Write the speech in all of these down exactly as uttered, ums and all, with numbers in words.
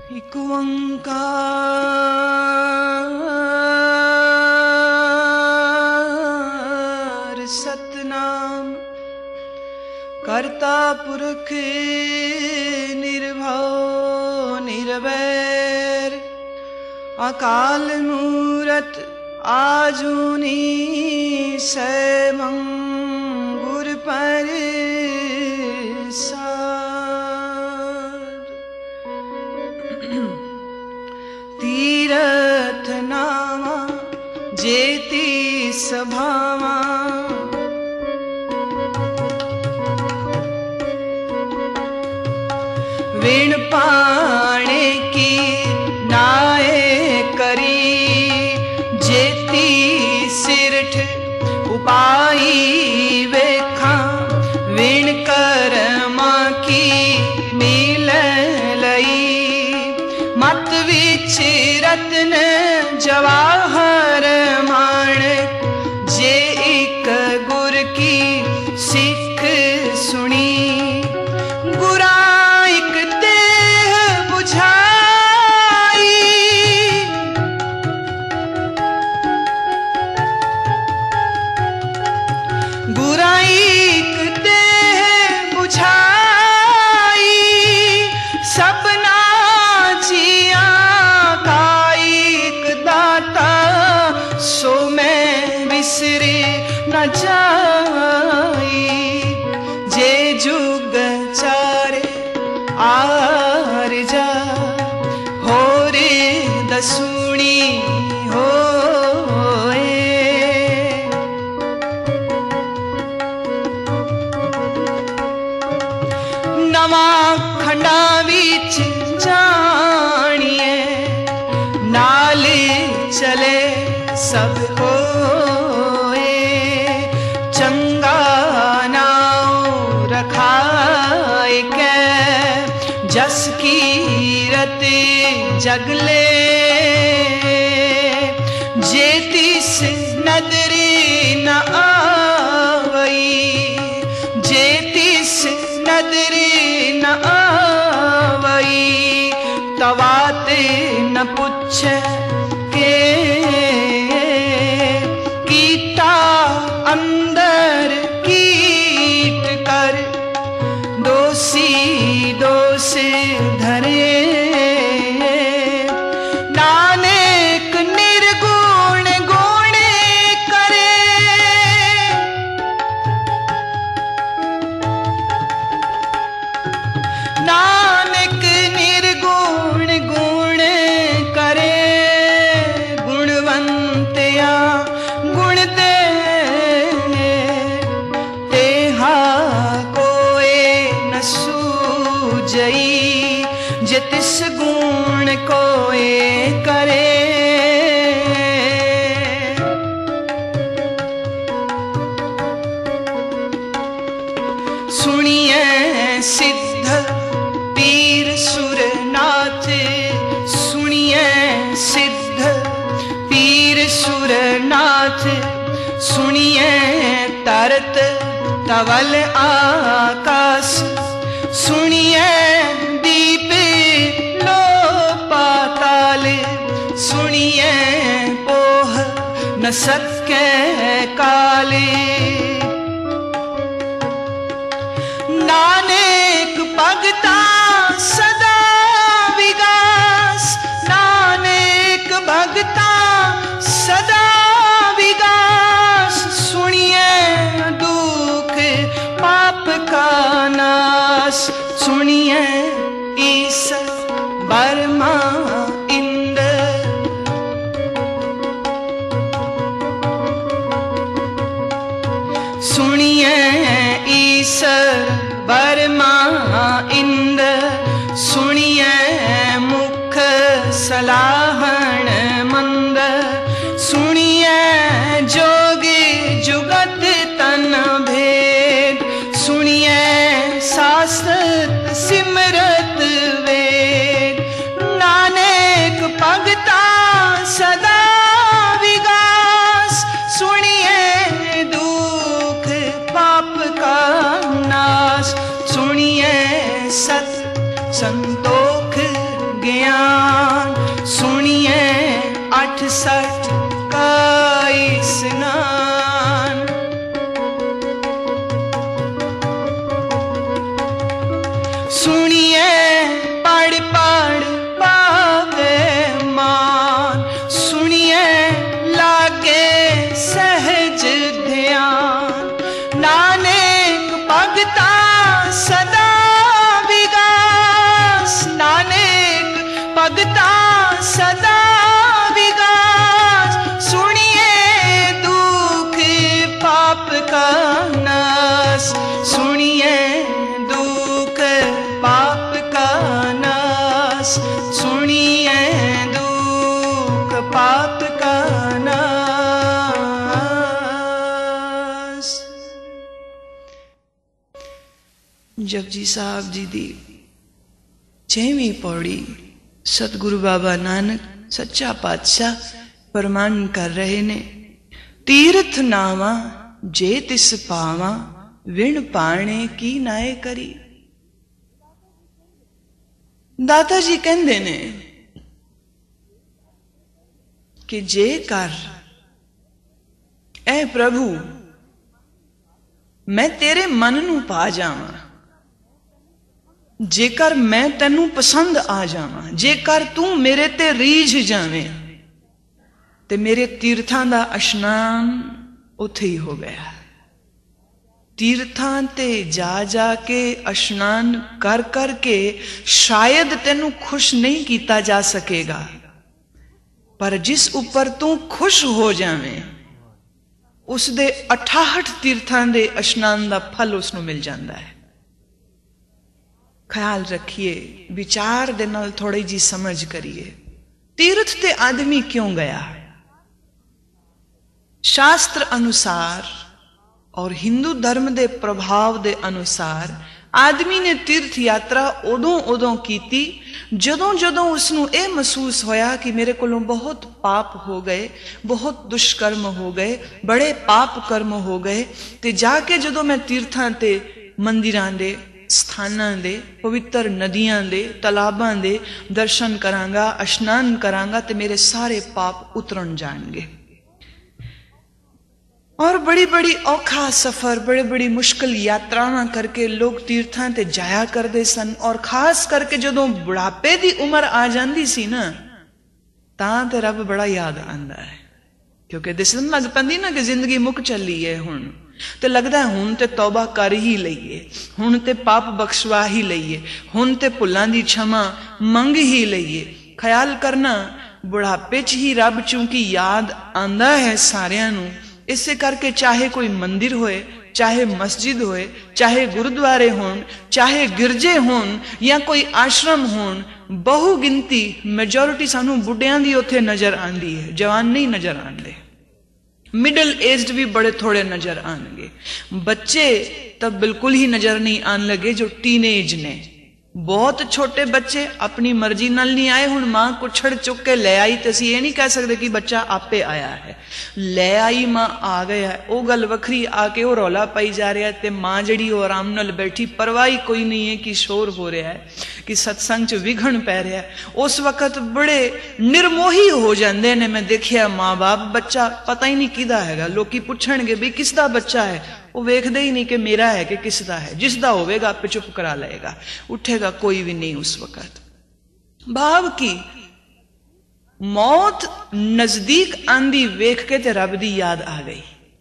एक ओंकार सतनाम करता पुरख निर्भव निर्वैर अकाल मूरत आजुनी सैभं गुर प्रसाद। तीरथ नामा जेती सभामा वीण पाणे की नाए करी जेती सिरठ उपाई वेखा वीण करमा की मिल लई मत विच रत्न जवाहर माणक जे एक गुर की सिख सुनी गुरा जाई जे जुग चारे आर जा हो रे दसुणी हो नवा खंडा विच जानिए नाल चले सब हो रखाए के जस कीरत जगले जेतिस नदरी न आवई जेतिस नदरी न आवई तवात न पुछ के कीटा अंदर दोषी दोष धरे नानक निर्गुण गुण करे नानक निर्गुण गुण करे गुणवंतया गुण दे सूजई जितिस गुण कोए करे सुनिए सिद्ध पीर सुरनाथ सुनिए सिद्ध पीर सुरनाथ सुनिए तरत तवल आकाश सुनिए दीप लो पाताल सुनिए पोह न सके काले नानक भगता सदा विगास नानक भगता सदा विगास सुनिए दुख पाप का नाश सुनिए ईश्वर बर्मा इंद्र सुनिए ईश्वर बर्मा इंद्र सुनिए मुख सलाहन मंद सुनिए जोग जुगत तन भेद सुनिए शास्त्र सिमरत वेद नानक भगता सदा विगास सुनिए दुख पाप का नाश सुनिए सत संतोख ज्ञान, सुनिए अठ सठ काई स्नान। सुनिए पढ़ पढ़ पावे मान, सुनिए लागे सहज ध्यान। नानक भगता सदा विगास, नानक भगता सदा विगास। सुनिए दुख पाप का नाश, सुनिए दुख पाप का नाश, सुनिए दुख पाप का नाश। जपजी साहब जी दी छेवीं पौड़ी सतगुरु बाबा नानक सच्चा पातशाह फरमान कर रहे ने, तीर्थ नावा जे तिस पावा, विण पाणे की नाए करी। दाता जी कहंदे ने कि जे कर ऐ प्रभु मैं तेरे मन नू पा जावां, जेकर मैं तैनू पसंद आ जावां, जेकर तू मेरे ते रीझ जावें, ते मेरे तीर्थां दा इशनान उत्थे ही हो गया। तीर्थां ते जा जा के इशनान कर कर के शायद तैनू खुश नहीं किया जा सकेगा, पर जिस उपर तू खुश हो जावें उस दे अठाहठ तीर्थां दे इशनान दा फल उसनू मिल जाता है। ख्याल रखिए, विचार दे नाल थोड़ी जी समझ करिए, तीर्थ ते आदमी क्यों गया? शास्त्र अनुसार और हिंदू धर्म दे प्रभाव दे अनुसार आदमी ने तीर्थ यात्रा उदों उदों कीती जदों जदों उसनू ये महसूस होया कि मेरे कोलों बहुत पाप हो गए, बहुत दुष्कर्म हो गए, बड़े पाप कर्म हो गए, ते जाके जदों मैं तीर्थां ते मंदिरां दे स्थानां दे पवित्र नदियां दे तलाबां दे दर्शन करांगा, इशनान करांगा, ते मेरे सारे पाप उतरन जाणगे। और बड़ी बड़ी औखा सफर, बड़ी बड़ी मुश्किल यात्रावां करके लोग तीर्थां ते जाया करदे सन। और खास करके जदों बुढ़ापे दी उम्र आ जांदी सी ना, तां ते रब बड़ा याद आंदा है, क्योंकि दिसन लग पैंदी ना कि जिंदगी मुक चली है हुण, ते लगदा है हुण ते तौबा कर ही लईए, हुण ते पाप बख्शवा ही लईए, हुण ते भुल्लां दी क्षमा मंग ही लईए। ख्याल करना बुढ़ापे च ही रब चूंकि याद आंदा है सारियां नूं, इसे करके चाहे कोई मंदिर होए, चाहे मस्जिद होए, चाहे गुरुद्वारे होन, चाहे गिरजे होन या कोई आश्रम होन, बहु गिनती मेजोरिटी सानू बुढ़ियां दी उत्थे नजर आंदी है, जवान नहीं नजर आंदे। मिडल एज्ड भी बड़े थोड़े नजर आएंगे, बच्चे तब बिल्कुल ही नजर नहीं आने लगे जो टीनेज ने। बहुत छोटे बच्चे अपनी मर्जी नाल नहीं आए, हुण मां कुछड़ चुक के ले आई, तो असीं ये नहीं कह सकते कि बच्चा आपे आया है, ले आई मां आ गया है, वो गल वखरी। आके वो रौला पाई जा रहा है, ते मां जिहड़ी वो आराम नाल बैठी, परवाही कोई नहीं है कि शोर हो रहा है, कि सत्संग च विघन पै रहा है। उस वक्त बड़े निर्मोही हो जाते हैं। मैं देखिया माँ बाप, बच्चा पता ही नहीं किदा हैगा, लोकी पुछणगे भी किसदा बच्चा है, वो वेखदे ही नहीं कि मेरा है कि किसदा है, जिसदा होवेगा आपे चुप करा लेगा, उठेगा कोई भी नहीं उस वक्त। भाव की मौत नजदीक आंदी वेख के ते रब दी याद आ गई,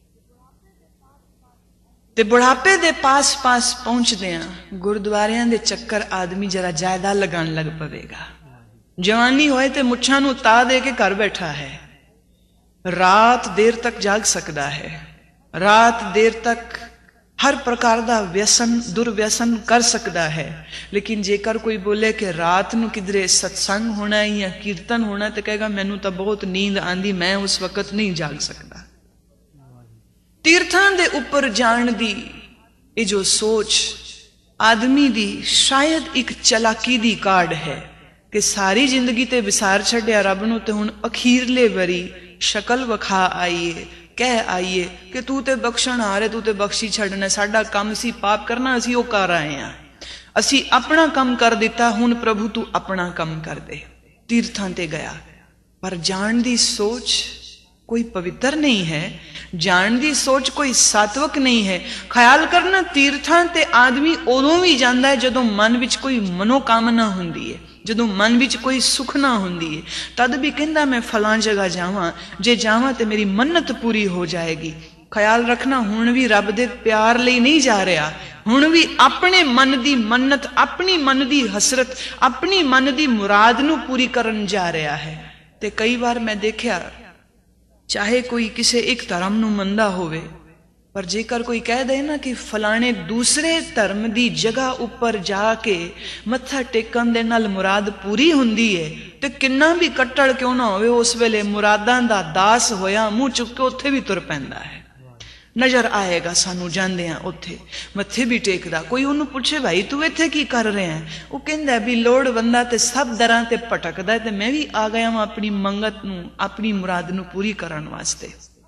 ते बुढ़ापे दे पास पास पहुंचदे गुरुद्वारियां दे चक्कर आदमी जरा ज्यादा लगान लग पवेगा। जवानी होए ते मुच्छां नूं ता दे के घर बैठा है, रात देर तक जाग सकता है, रात देर तक हर प्रकार का व्यसन दुर्व्यसन कर सकता है। लेकिन जेकर कोई बोले कि रात नूं किधरे सत्संग होना है या कीर्तन होना, तो कहेगा मैनू तो बहुत नींद आंदी, मैं उस वक्त नहीं जाग सकता। तीर्थां दे उपर जाण दी ये जो सोच आदमी दी शायद एक चलाकी दी काढ़ है कि सारी जिंदगी ते विसार छड्या रब नूं, ते हुण अखीरले वरी शक्ल वखा आईए, कह आईए कि तू ते बख्शण आ रहे, तू ते बख्शी छड़ना, साडा काम सी पाप करना, असी वो कर आए हैं। ਅਸੀਂ ਆਪਣਾ ਕੰਮ ਕਰ ਦਿੱਤਾ, ਹੁਣ ਪ੍ਰਭੂ ਤੂੰ ਆਪਣਾ ਕੰਮ ਕਰ ਦੇ। ਤੀਰਥਾਂ ਤੇ ਗਿਆ, ਪਰ ਜਾਣ ਦੀ ਸੋਚ ਕੋਈ ਪਵਿੱਤਰ ਨਹੀਂ ਹੈ, ਜਾਣ ਦੀ ਸੋਚ ਕੋਈ ਸਾਤਵਕ ਨਹੀਂ ਹੈ। ਖਿਆਲ ਕਰਨਾ, ਤੀਰਥਾਂ ਤੇ ਆਦਮੀ ਉਦੋਂ ਵੀ ਜਾਂਦਾ ਹੈ ਜਦੋਂ ਮਨ ਵਿੱਚ ਕੋਈ ਮਨੋਕਾਮਨਾ ਹੁੰਦੀ ਹੈ, ਜਦੋਂ ਮਨ ਵਿੱਚ ਕੋਈ ਸੁਖਨਾ ਹੁੰਦੀ ਹੈ, ਤਦ ਵੀ ਕਹਿੰਦਾ ਮੈਂ ਫਲਾਂ ਜਗ੍ਹਾ ਜਾਵਾਂ, ਜੇ ਜਾਵਾਂ ਤੇ ਮੇਰੀ ਮੰਨਤ ਪੂਰੀ ਹੋ ਜਾਏਗੀ। ਖਿਆਲ ਰੱਖਣਾ, ਹੁਣ ਵੀ ਰੱਬ ਦੇ ਪਿਆਰ ਲਈ ਨਹੀਂ ਜਾ ਰਿਹਾ, ਹੁਣ ਵੀ ਆਪਣੇ ਮਨ ਦੀ ਮੰਨਤ, ਆਪਣੀ ਮਨ ਦੀ ਹਸਰਤ, ਆਪਣੀ ਮਨ ਦੀ ਮੁਰਾਦ ਨੂੰ ਪੂਰੀ ਕਰਨ ਜਾ ਰਿਹਾ ਹੈ। ਤੇ ਕਈ ਵਾਰ ਮੈਂ ਦੇਖਿਆ, ਚਾਹੇ ਕੋਈ ਕਿਸੇ ਇੱਕ ਧਰਮ ਨੂੰ ਮੰਨਦਾ ਹੋਵੇ, ਪਰ ਜੇਕਰ ਕੋਈ ਕਹਿ ਦੇ ਨਾ ਕਿ ਫਲਾਣੇ ਦੂਸਰੇ ਧਰਮ ਦੀ ਜਗ੍ਹਾ ਉੱਪਰ ਜਾ ਕੇ ਮੱਥਾ ਟੇਕਣ ਦੇ ਨਾਲ ਮੁਰਾਦ ਪੂਰੀ ਹੁੰਦੀ ਹੈ, ਤੇ ਕਿੰਨਾ ਵੀ ਕੱਟੜ ਕਿਉਂ ਨਾ ਹੋਵੇ, ਉਸ ਵੇਲੇ ਮੁਰਾਦਾਂ ਦਾ ਦਾਸ ਹੋਇਆ ਮੂੰਹ ਚੁੱਕ ਕੇ ਉੱਥੇ ਵੀ ਤੁਰ ਪੈਂਦਾ ਹੈ। ਨਜ਼ਰ ਆਏਗਾ ਸਾਨੂੰ ਜਾਂਦਿਆਂ ਉੱਥੇ ਮੱਥੇ ਵੀ ਟੇਕਦਾ। ਕੋਈ ਉਹਨੂੰ ਪੁੱਛੇ ਭਾਈ ਤੂੰ ਇੱਥੇ ਕੀ ਕਰ ਰਿਹਾ ਹੈ, ਉਹ ਕਹਿੰਦਾ ਵੀ ਲੋੜਵੰਦਾ ਤੇ ਸਭ ਦਰਾਂ ਤੇ ਭਟਕਦਾ, ਤੇ ਮੈਂ ਵੀ ਆ ਗਿਆ ਹਾਂ ਆਪਣੀ ਮੰਗਤ ਨੂੰ, ਆਪਣੀ ਮੁਰਾਦ ਨੂੰ ਪੂਰੀ ਕਰਨ ਵਾਸਤੇ।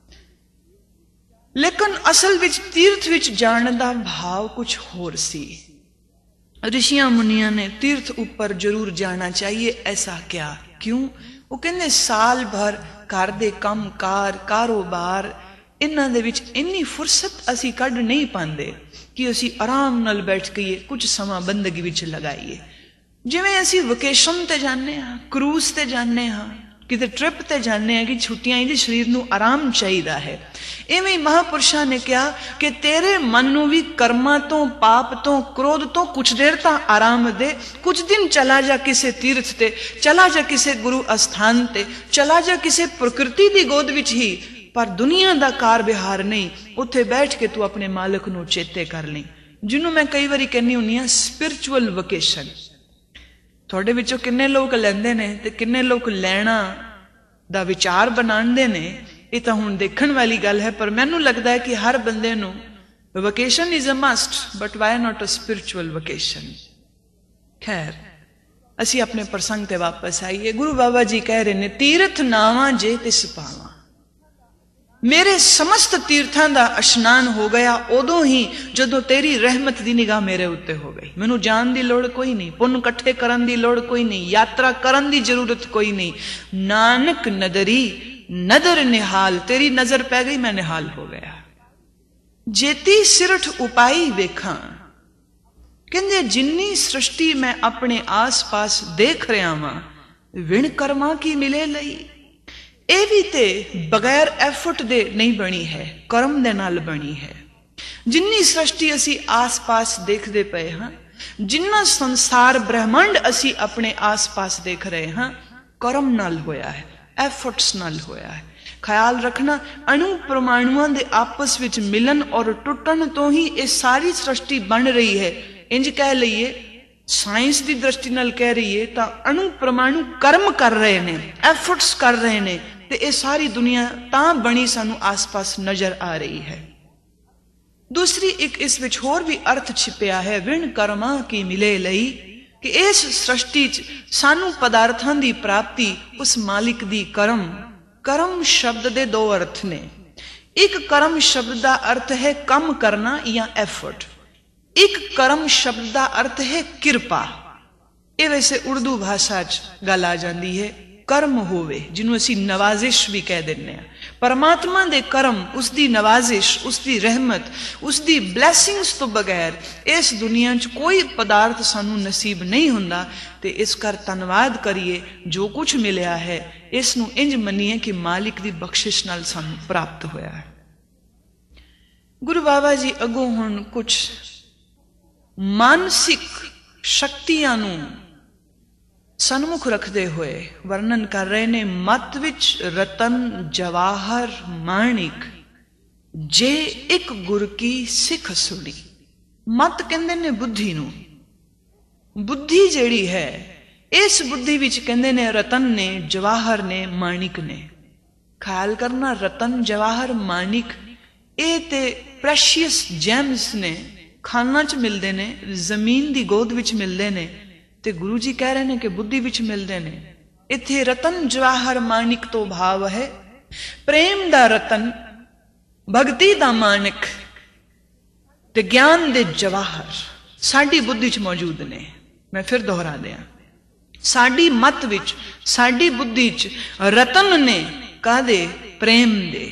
ਲੇਕਿਨ ਅਸਲ ਵਿੱਚ ਤੀਰਥ ਵਿੱਚ ਜਾਣ ਦਾ ਭਾਵ ਕੁਝ ਹੋਰ ਸੀ। ਰਿਸ਼ੀਆਂ ਮੁਨੀਆਂ ਨੇ ਤੀਰਥ ਉੱਪਰ ਜ਼ਰੂਰ ਜਾਣਾ ਚਾਹੀਏ, ਐਸਾ ਕਿਹਾ। ਕਿਉਂ? ਉਹ ਕਹਿੰਦੇ ਸਾਲ ਭਰ ਘਰ ਦੇ ਕੰਮ ਕਾਰ, ਕਾਰੋਬਾਰ, ਇਹਨਾਂ ਦੇ ਵਿੱਚ ਇੰਨੀ ਫੁਰਸਤ ਅਸੀਂ ਕੱਢ ਨਹੀਂ ਪਾਉਂਦੇ ਕਿ ਅਸੀਂ ਆਰਾਮ ਨਾਲ ਬੈਠ ਕੇ ਕੁਝ ਸਮਾਂ ਬੰਦਗੀ ਵਿੱਚ ਲਗਾਈਏ। ਜਿਵੇਂ ਅਸੀਂ ਵਕੇਸ਼ਨ ਤੇ ਜਾਂਦੇ ਹਾਂ, ਕਰੂਜ਼ ਤੇ ਜਾਂਦੇ ਹਾਂ, ਕਿਤੇ ਟ੍ਰਿਪ ਤੇ ਜਾਂਦੇ ਹਾਂ ਕਿ ਛੁੱਟੀਆਂ ਇਹਦੇ ਸਰੀਰ ਨੂੰ ਆਰਾਮ ਚਾਹੀਦਾ ਹੈ, ਇਵੇਂ ਮਹਾਂਪੁਰਸ਼ਾਂ ਨੇ ਕਿਹਾ ਕਿ ਤੇਰੇ ਮਨ ਨੂੰ ਵੀ ਕਰਮਾਂ ਤੋਂ, ਪਾਪ ਤੋਂ, ਕ੍ਰੋਧ ਤੋਂ ਕੁਝ ਦੇਰ ਤਾਂ ਆਰਾਮ ਦੇ। ਕੁਝ ਦਿਨ ਚਲਾ ਜਾ ਕਿਸੇ ਤੀਰਥ ਤੇ, ਚਲਾ ਜਾ ਕਿਸੇ ਗੁਰੂ ਅਸਥਾਨ ਤੇ, ਚਲਾ ਜਾ ਕਿਸੇ ਪ੍ਰਕਿਰਤੀ ਦੀ ਗੋਦ ਵਿੱਚ ਹੀ, ਪਰ ਦੁਨੀਆ ਦਾ ਕਾਰ ਵਿਹਾਰ ਨਹੀਂ। ਉੱਥੇ ਬੈਠ ਕੇ ਤੂੰ ਆਪਣੇ ਮਾਲਕ ਨੂੰ ਚੇਤੇ ਕਰ ਲਈ, ਜਿਹਨੂੰ ਮੈਂ ਕਈ ਵਾਰੀ ਕਹਿੰਦੀ ਹੁੰਦੀ ਹਾਂ ਸਪਿਰਿਚੁਅਲ ਵਕੇਸ਼ਨ। ਤੁਹਾਡੇ ਵਿੱਚੋਂ ਕਿੰਨੇ ਲੋਕ ਲੈਂਦੇ ਨੇ ਤੇ ਕਿੰਨੇ ਲੋਕ ਲੈਣਾ ਦਾ ਵਿਚਾਰ ਬਣਾਉਂਦੇ ਨੇ, ਇਹ ਤਾਂ ਹੁਣ ਦੇਖਣ ਵਾਲੀ ਗੱਲ ਹੈ। ਪਰ ਮੈਨੂੰ ਲੱਗਦਾ ਹੈ ਕਿ ਹਰ ਬੰਦੇ ਨੂੰ vacation is a must, but why not a spiritual vacation. ਖੈਰ, ਅਸੀਂ ਆਪਣੇ ਪ੍ਰਸੰਗ ਤੇ ਵਾਪਸ ਆਈਏ। ਗੁਰੂ ਬਾਬਾ ਜੀ ਕਹਿ ਰਹੇ ਨੇ, ਤੀਰਥ ਨਾਵਾਂ ਜੇ ਤਿਸ ਪਾਵਾਂ। ਮੇਰੇ ਸਮਸਤ ਤੀਰਥਾਂ ਦਾ ਇਸ਼ਨਾਨ ਹੋ ਗਿਆ ਉਦੋਂ ਹੀ ਜਦੋਂ ਤੇਰੀ ਰਹਿਮਤ ਦੀ ਨਿਗਾਹ ਮੇਰੇ ਉੱਤੇ ਹੋ ਗਈ। ਮੈਨੂੰ ਜਾਣ ਦੀ ਲੋੜ ਕੋਈ ਨਹੀਂ, ਪੁੰਨ ਇਕੱਠੇ ਕਰਨ ਦੀ ਲੋੜ ਕੋਈ ਨਹੀਂ, ਯਾਤਰਾ ਕਰਨ ਦੀ ਜ਼ਰੂਰਤ ਕੋਈ ਨਹੀਂ। ਨਾਨਕ ਨਦਰੀ ਨਦਰ ਨਿਹਾਲ, ਤੇਰੀ ਨਜ਼ਰ ਪੈ ਗਈ, ਮੈਂ ਨਿਹਾਲ ਹੋ ਗਿਆ। ਜੇਤੀ ਸਿਰਠ ਉਪਾਈ ਵੇਖਾਂ, ਕਹਿੰਦੇ ਜਿੰਨੀ ਸ੍ਰਿਸ਼ਟੀ ਮੈਂ ਆਪਣੇ ਆਸ-ਪਾਸ ਦੇਖ ਰਿਹਾ ਵਾਂ, ਵਿਣ ਕਰਮਾਂ ਕੀ ਮਿਲੇ ਲਈ। ਇਹ ਵੀ ਤੇ ਬਗੈਰ ਐਫਰਟ ਦੇ ਨਹੀਂ ਬਣੀ ਹੈ, ਕਰਮ ਦੇ ਨਾਲ ਬਣੀ ਹੈ। ਜਿੰਨੀ ਸ੍ਰਿਸ਼ਟੀ ਅਸੀਂ ਆਸ-ਪਾਸ ਦੇਖਦੇ ਪਏ ਹਾਂ, ਜਿੰਨਾ ਸੰਸਾਰ ਬ੍ਰਹਿਮੰਡ ਅਸੀਂ ਆਪਣੇ ਆਸ-ਪਾਸ ਦੇਖ ਰਹੇ ਹਾਂ, ਕਰਮ ਨਾਲ ਹੋਇਆ ਹੈ, ਐਫਰਟਸ ਨਾਲ ਹੋਇਆ ਹੈ। ਖਿਆਲ ਰੱਖਣਾ, ਅਣੂ ਪਰਮਾਣੂਆਂ ਦੇ ਆਪਸ ਵਿੱਚ ਮਿਲਣ ਔਰ ਟੁੱਟਣ ਤੋਂ ਹੀ ਇਹ ਸਾਰੀ ਸ੍ਰਿਸ਼ਟੀ ਬਣ ਰਹੀ ਹੈ। ਇੰਜ ਕਹਿ ਲਈਏ, ਸਾਇੰਸ ਦੀ ਦ੍ਰਿਸ਼ਟੀ ਨਾਲ ਕਹਿ ਰਹੀਏ ਤਾਂ ਅਣੂ ਪਰਮਾਣੂ ਕਰਮ ਕਰ ਰਹੇ ਨੇ, ਐਫਰਟਸ ਕਰ ਰਹੇ ਨੇ, ਤੇ ਇਹ ਸਾਰੀ ਦੁਨੀਆ ਤਾਂ ਬਣੀ ਸਾਨੂੰ ਆਸ-ਪਾਸ ਨਜ਼ਰ ਆ ਰਹੀ ਹੈ। ਦੂਸਰੀ ਇੱਕ ਇਸ ਵਿੱਚ ਹੋਰ ਵੀ ਅਰਥ ਛਿਪਿਆ ਹੈ, ਵਿਣ ਕਰਮਾਂ ਕੀ ਮਿਲੇ ਲਈ, ਕਿ ਇਸ ਸ੍ਰਿਸ਼ਟੀ 'ਚ ਸਾਨੂੰ ਪਦਾਰਥਾਂ ਦੀ ਪ੍ਰਾਪਤੀ ਉਸ ਮਾਲਿਕ ਦੀ ਕਰਮ। ਕਰਮ ਸ਼ਬਦ ਦੇ ਦੋ ਅਰਥ ਨੇ। ਇੱਕ ਕਰਮ ਸ਼ਬਦ ਦਾ ਅਰਥ ਹੈ ਕੰਮ ਕਰਨਾ ਜਾਂ ਐਫਰਟ। ਇੱਕ ਕਰਮ ਸ਼ਬਦ ਦਾ ਅਰਥ ਹੈ ਕਿਰਪਾ। ਇਹ ਵੈਸੇ ਉਰਦੂ ਭਾਸ਼ਾ 'ਚ ਗੱਲ ਆ ਜਾਂਦੀ ਹੈ, ਕਰਮ ਹੋਵੇ, ਜਿਹਨੂੰ ਅਸੀਂ ਨਵਾਜ਼ਿਸ਼ ਵੀ ਕਹਿ ਦਿੰਦੇ ਹਾਂ। ਪਰਮਾਤਮਾ ਦੇ ਕਰਮ, ਉਸ ਦੀ ਨਵਾਜ਼ਿਸ਼, ਉਸ ਦੀ ਰਹਿਮਤ, ਉਸ ਦੀ ਬਲੈਸਿੰਗਸ ਤੋਂ ਬਗੈਰ ਇਸ ਦੁਨੀਆ 'ਚ ਕੋਈ ਪਦਾਰਥ ਸਾਨੂੰ ਨਸੀਬ ਨਹੀਂ ਹੁੰਦਾ। ਤੇ ਇਸ ਕਰ ਧੰਨਵਾਦ ਕਰੀਏ, ਜੋ ਕੁਝ ਮਿਲਿਆ ਹੈ ਇਸ ਨੂੰ ਇੰਜ ਮੰਨੀਏ ਕਿ ਮਾਲਿਕ ਦੀ ਬਖਸ਼ਿਸ਼ ਨਾਲ ਸਾਨੂੰ ਪ੍ਰਾਪਤ ਹੋਇਆ ਹੈ। ਗੁਰੂ ਬਾਬਾ ਜੀ ਅੱਗੋਂ ਹੁਣ ਕੁਝ ਮਾਨਸਿਕ ਸ਼ਕਤੀਆਂ ਨੂੰ ਸਨਮੁਖ ਰੱਖਦੇ ਹੋਏ ਵਰਣਨ ਕਰ ਰਹੇ ਨੇ। ਮਤ ਵਿੱਚ ਰਤਨ ਜਵਾਹਰ ਮਾਣਿਕ, ਜੇ ਇੱਕ ਗੁਰ ਕੀ ਸਿੱਖ ਸੁਣੀ। ਮਤ ਕਹਿੰਦੇ ਨੇ ਬੁੱਧੀ ਨੂੰ। ਬੁੱਧੀ ਜਿਹੜੀ ਹੈ, ਇਸ ਬੁੱਧੀ ਵਿੱਚ ਕਹਿੰਦੇ ਨੇ ਰਤਨ ਨੇ, ਜਵਾਹਰ ਨੇ, ਮਾਣਿਕ ਨੇ। ਖਿਆਲ ਕਰਨਾ, ਰਤਨ ਜਵਾਹਰ ਮਾਣਿਕ ਇਹ ਤੇ ਪ੍ਰੈਸ਼ੀਅਸ ਜੈਮਸ ਨੇ, ਖਾਨਾਂ 'ਚ ਮਿਲਦੇ ਨੇ, ਜ਼ਮੀਨ ਦੀ ਗੋਦ ਵਿੱਚ ਮਿਲਦੇ ਨੇ, ਤੇ ਗੁਰੂ ਜੀ ਕਹਿ ਰਹੇ ਨੇ ਕਿ ਬੁੱਧੀ ਵਿੱਚ ਮਿਲਦੇ ਨੇ। ਇੱਥੇ ਰਤਨ ਜਵਾਹਰ ਮਾਣਿਕ ਤੋਂ ਭਾਵ ਹੈ ਪ੍ਰੇਮ ਦਾ ਰਤਨ, ਭਗਤੀ ਦਾ ਮਾਣਿਕ ਤੇ ਗਿਆਨ ਦੇ ਜਵਾਹਰ, साडी बुद्धि च मौजूद ने। मैं फिर दोहरा दिया, साडी मत विच, साडी बुद्धि च रतन ने कादे प्रेम दे,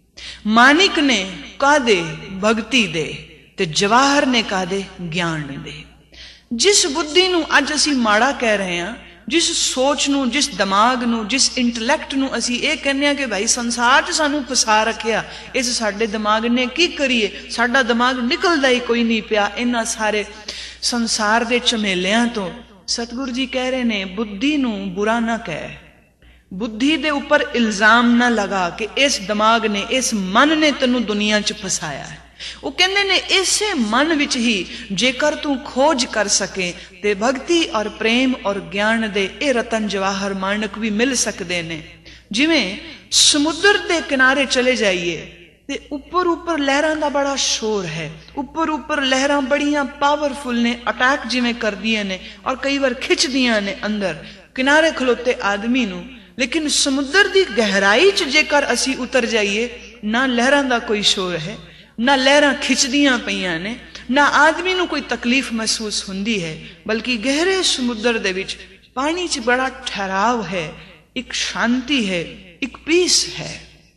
मानिक ने कादे भगती दे, ते जवाहर ने कादे ज्ञान दे। जिस बुद्धि नूं अज असीं माड़ा कह रहे हैं, जिस सोच नूं, जिस दिमाग नूं, जिस इंटलैक्ट नूं असीं ये कहने हैं कि भाई संसार च सानूं फसा रखिया, इस साडे दिमाग ने की करिए, साडा दिमाग निकलदा ही कोई नहीं पिया इन्हां सारे संसार दे झमेलियां तो। सतगुरु जी कह रहे ने बुद्धि नूं बुरा ना कह, बुद्धि दे उपर इल्जाम ना लगा कि इस दिमाग ने, इस मन ने तैनूं दुनिया च फसाया है। वो कहते ने इसे मन विच ही जेकर तू खोज कर सके ते भक्ति और प्रेम और ज्ञान दे ए रतन जवाहर माणक भी मिल सकते ने। जिवें समुद्र दे किनारे चले जाइए ते उपर उपर लहरां दा बड़ा शोर है, उपर उपर लहरां बड़ियां पावरफुल ने, अटैक जिवें कर दिए ने और कई बार खिंच दियां ने अंदर किनारे खलोते आदमी नूं। लेकिन समुद्र दी गहराई च जेकर असी उतर जाइए, ना लहरां दा कोई शोर है, ना लहरां खिंचदियां पईयां ने, ना आदमी नूं कोई तकलीफ महसूस हुंदी है, बल्कि गहरे समुद्र दे विच पानी च बड़ा ठहराव है, एक शांति है, एक पीस है।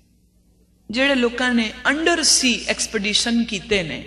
जेड़े लोकां ने अंडर सी एक्सपीडिशन कीते ने,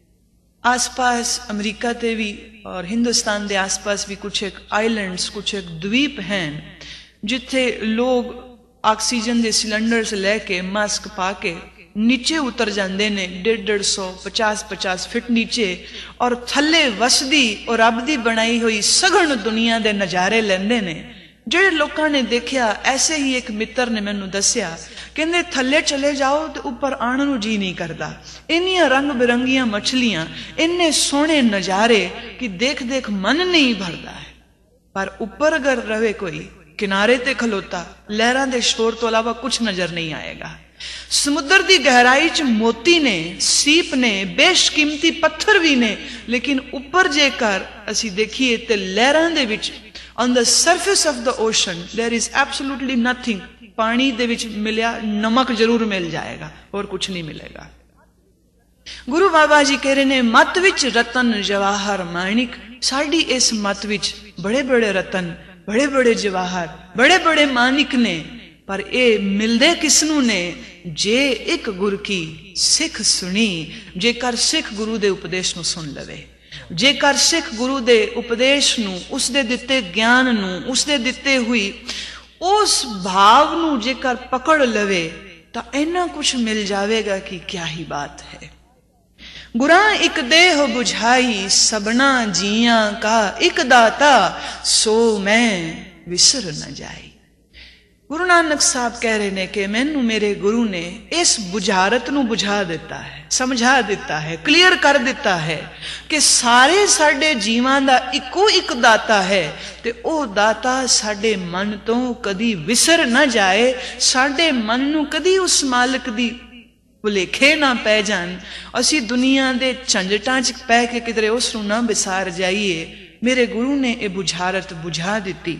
आस पास अमरीका ते भी और हिंदुस्तान दे आस पास भी कुछ एक आइलैंड्स, कुछ एक द्वीप हैं जिथे लोग ऑक्सीजन दे सिलेंडर से लैके मास्क पाके नीचे उतर जाते ने, डेढ़ डेढ़ सौ पचास पचास फिट नीचे, और थले वसदी और रब दी बनाई हुई सघन दुनिया दे नज़ारे लेंदे ने। जेड़े लोगों ने देखा, ऐसे ही एक मित्र ने मैनू दस्या, कहंदे थले चले जाओ तो ऊपर आने नू जी नहीं करता, इन्नियां रंग बिरंगियां मछलियां, इन्ने सोहने नज़ारे कि देख देख मन नहीं भरता है। पर ऊपर अगर रहे कोई किनारे ते खलोता, लहरां दे शोर तो अलावा कुछ नजर नहीं आएगा। समुद्र की गहराई च मोती ने, सीप ने, बेशकीमती पत्थर भी ने, लेकिन ऊपर जेकर असी देखिए तो लहरां दे विच on the surface of the ocean there is absolutely nothing. पानी दे विच मिलिया नमक जरूर मिल जाएगा और कुछ नहीं मिलेगा। गुरु बाबा जी कह रहे ने मत विच रतन जवाहर माणिक, साडी इस मत विच बड़े बड़े रतन, बड़े बड़े जवाहर, बड़े बड़े माणिक ने, पर ए मिलदे किसनू ने, जे एक गुर की सिख सुनी, जेकर सिख गुरु दे उपदेश नू सुन लवे, जेकर सिख गुरु दे उपदेश नू, उसदे दिते ज्ञान नू, उसदे दिते हुई उस भाव नू जेकर पकड़ लवे, तो इन्ना कुछ मिल जाएगा कि क्या ही बात है। गुरा एक देह बुझाई सबना जिया का, एक दाता सो मैं विसर न जाई। गुरु नानक साहब कह रहे ने कि मैनू मेरे गुरु ने इस बुझारत नू बुझा दिता है, समझा दिता है, क्लियर कर दिता है कि सारे साडे जीवां दा इको एक दाता है, ते ओ दाता साडे मन तो कदी विसर ना जाए, साडे मन नू कदी उस मालिक दी भुलेखे ना पै जान, असी दुनिया दे झंझटां च पै के किधरे उस नू ना विसार जाइए। मेरे गुरु ने ये बुझारत बुझा दी।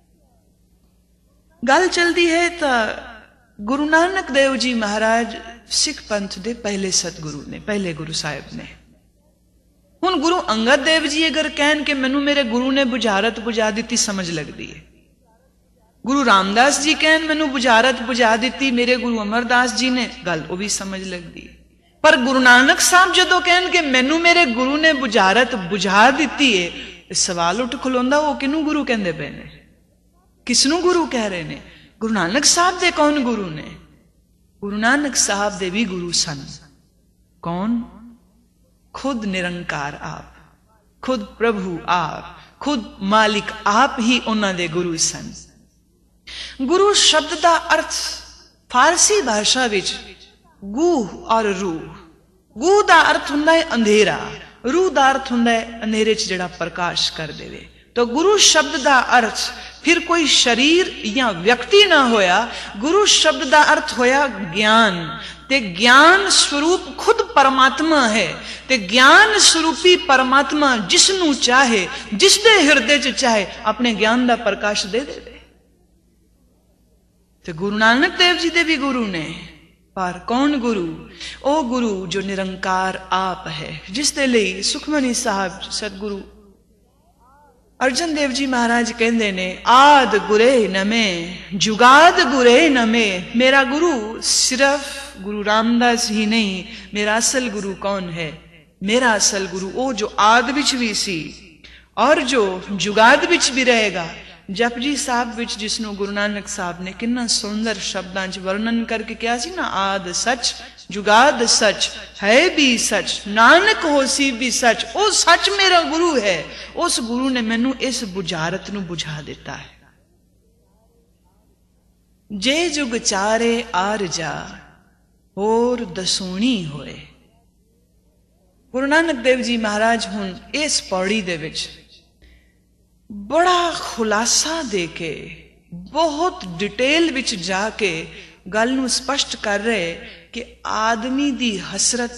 गल चलती है तो गुरु नानक देव जी महाराज सिख पंथ दे पहले सतगुरु ने, पहले गुरु साहिब ने। हुण गुरु अंगद देव जी अगर कहन के मैनू मेरे गुरु ने बुझारत बुझा दी, समझ लगती है। गुरु रामदास जी कहन मैनू बुझारत बुझा दी, मेरे गुरु अमरदास जी ने, गल वो भी समझ लगती है। पर गुरु नानक साहब जदों कहन के मैनू मेरे गुरु ने बुझारत बुझा दी है, सवाल उठ खलोंदा वो किनू गुरु कहंदे पे ने, किसनू गुरु कह रहे ने? गुरु नानक साहब दे कौन गुरु ने? गुरु नानक साहब दे भी गुरु सन। कौन? खुद निरंकार आप, खुद प्रभु आप, खुद मालिक आप ही उन्हां दे गुरु सन। गुरु शब्द का अर्थ फारसी भाषा विच गूह और रूह। गूह का अर्थ हुंदा है अंधेरा, रूह का अर्थ हुंदा है अंधेरे च जिहड़ा प्रकाश कर देवे। तो गुरु शब्द का अर्थ फिर कोई शरीर या व्यक्ति ना होया, गुरु शब्द का अर्थ होया ज्ञान। ते ज्ञान स्वरूप खुद परमात्मा है, ते ज्ञान स्वरूपी परमात्मा जिसनू चाहे, जिसदे हृदय च चाहे, अपने ज्ञान का प्रकाश दे दे। ते गुरु नानक देव जी दे भी गुरु ने, पर कौन गुरु? ओ गुरु जो निरंकार आप है, जिसदे लई सुखमनी साहब सतगुरु अर्जन देव जी महाराज कहते ने, आद गुरे नमे जुगाद गुरे नमे। मेरा गुरु सिर्फ गुरु रामदास ही नहीं, मेरा असल गुरु कौन है? मेरा असल गुरु ओ जो आद विच भी सी और जो जुगाद विच भी रहेगा। जपजी साहब विच जिसनों गुरु नानक साहब ने किन्ना सुंदर शब्दां च वर्णन करके क्या सी ना, आद सच जुगाद सच है भी सच, नानक होसी भी सच। ओ सच मेरा गुरु है। उस गुरु ने मैनू इस बुझारत नू बुझा दिता है। जे जुग चारे आर जा होर दसूणी होए। गुरु नानक देव जी महाराज हुण इस पौड़ी दे विच बड़ा खुलासा दे के, बहुत डिटेल विच जाके गल नू स्पष्ट कर रहे कि आदमी दी हसरत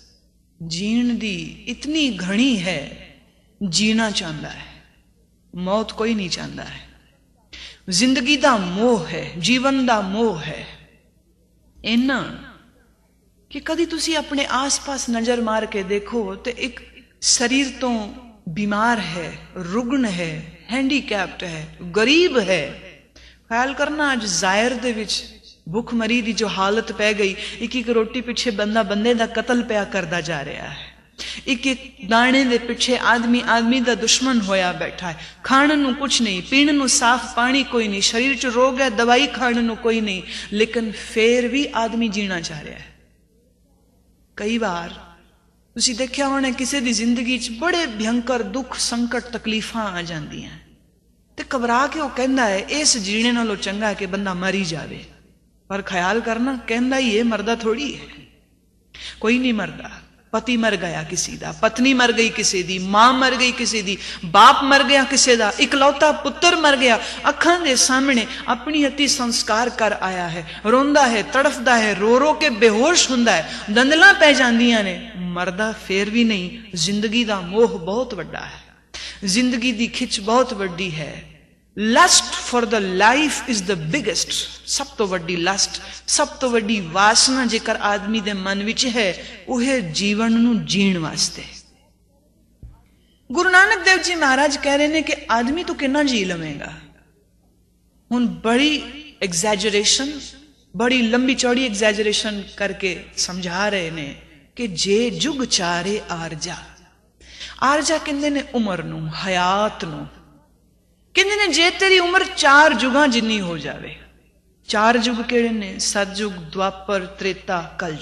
जीण दी इतनी घनी है, जीना चाहता है, मौत कोई नहीं चाहता है। जिंदगी दा मोह है, जीवन दा मोह है इन्ना कि कदी तुसी अपने आस पास नजर मार के देखो तो एक शरीर तो बीमार है, रुग्ण है, हैंडीकैप्ड है, गरीब है। ख्याल करना अज जायर दे विच भुखमरी दी जो हालत पै गई, एक एक रोटी पिछे बंदा बंदे दा कतल पिया करदा जा रहा है। एक एक दाने दे पिछे आदमी आदमी दा दुश्मन होया बैठा है। खाण नू कुछ नहीं, पीण नू साफ पानी कोई नहीं, शरीर च रोग है, दवाई खाण नू कोई नहीं, लेकिन फिर भी आदमी जीना चाह रहा है। कई बार तुसी देखिया होना किसी दी जिंदगी च बड़े भयंकर दुख संकट तकलीफां आ जांदियां ते घबरा के वो कहंदा है इस जीने नालों चंगा है कि बंदा मर ही जावे। पर ख्याल करना, कहंदा ही ये मरदा थोड़ी है, कोई नहीं मरदा। पति मर गया किसी दा, पत्नी मर गई किसी दी, मां मर गई किसी दी, बाप मर गया किसी दा, इकलौता पुत्र मर गया, अखां दे सामने अपनी हत्ती संस्कार कर आया है, रोंदा है, तड़फदा है, रो रो के बेहोश हुंदा है, दंदलां पै जांदियां ने, मरदा फिर भी नहीं। जिंदगी दा मोह बहुत वड्डा है, जिंदगी दी खिच बहुत वड्डी है। Lust for the life is the biggest, सब तो वड्डी लस्ट, सब तो वड्डी वासना जेकर आदमी दे मन विच है, उहे जीवन नू जीण वास्ते। गुरु नानक देव जी महाराज कह रहे ने कि आदमी तो कितना जी लवेगा। हुण बड़ी एग्जैजरेशन, बड़ी लंबी चौड़ी एग्जैजरेशन करके समझा रहे ने कि जे जुग चारे आरजा। आरजा कहंदे ने उमर नू, हयात नू। कहंदे ने जे तेरी उम्र चार जुगां जिन्नी हो जावे। चार जुग केड़े ने? सतयुग, द्वापर, त्रेता,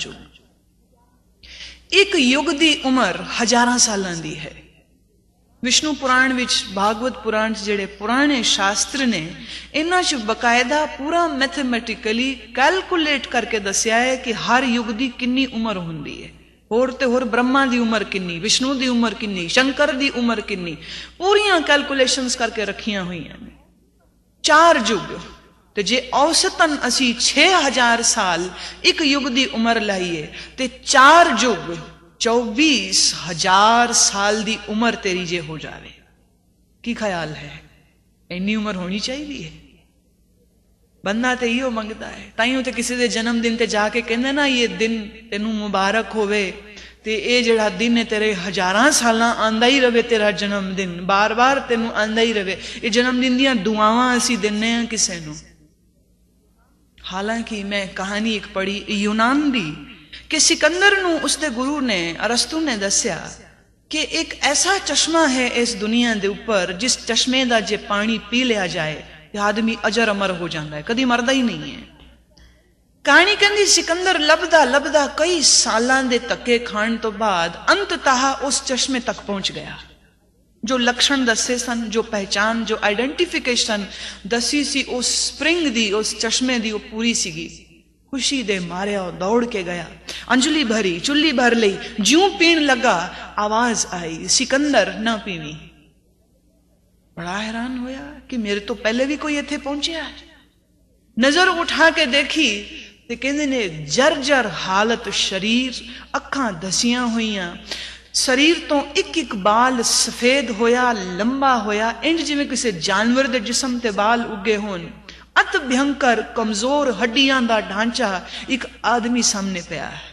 कलयुग। एक युग दी उम्र हजारां सालां दी है। विष्णु पुराण विच, भागवत पुराण जेड़े पुराने शास्त्र ने, इन्हां च बकायदा पूरा मैथमेटिकली कैलकुलेट करके दस्या है कि हर युग दी किन्नी उम्र हुंदी है। होर ते होर ब्रह्मा दी उम्र किन्नी, विष्णु दी उम्र किन्नी, शंकर दी उम्र किन्नी, पूरियां कैलकुलेशंस करके रखियां हुई हैं। चार युग ते जे औसतन असी छे हजार साल एक युग दी उम्र लाइए ते चार युग चौबीस हजार साल दी उम्र तेरी जे हो जावे। की ख्याल है? इन्नी उम्र होनी चाहिए। बंदा तो इहो मंगता है, ताइयों तो किसी के जन्मदिन ते जाके कहंदे ना ये दिन तेनू मुबारक होवे, ते ये जिहड़ा दिन है तेरे हजारां सालां आंदा ही रवे, तेरा जन्मदिन बार बार तेनू आंदा ही रवे। ये जन्मदिन दियां दुआवां असी दिन्ने आ किसे नू। हालांकि मैं कहानी एक पढ़ी यूनान दी कि सिकंदर नू उसके गुरु ने, अरस्तु ने दस्या कि एक ऐसा चश्मा है इस दुनिया दे ऊपर जिस चश्मे दा जे पानी पी लिया जाए आदमी अजर अमर हो जाता है, कदी मरदा ही नहीं है। कहानी कहंदी सिकंदर लभदा लभदा कई सालां दे धक्के खाण तो बाद अंततः उस चश्मे तक पहुंच गया। जो लक्षण दसे सन, जो पहचान, जो आइडेंटिफिकेशन दसी सी उस स्प्रिंग दी, उस चश्मे दी, वो पूरी सीगी। खुशी दे मारिया दौड़ के गया, अंजलि भरी, चुल्ली भर लई, ज्यों पीण लगा आवाज आई, सिकंदर ना पीवी। बड़ा हैरान होया कि मेरे तो पहले भी कोई इत्थे पहुंचिया। नजर उठा के देखी ते कहंदे ने जर्जर हालत शरीर, अखां दसियां होईयां, शरीर तो एक एक बाल सफेद होया, लंबा होया, इंज जिवें किसी जानवर दे जिस्म ते बाल उगे होन। अत भयंकर कमजोर हड्डियां दा ढांचा एक आदमी सामने पिया है।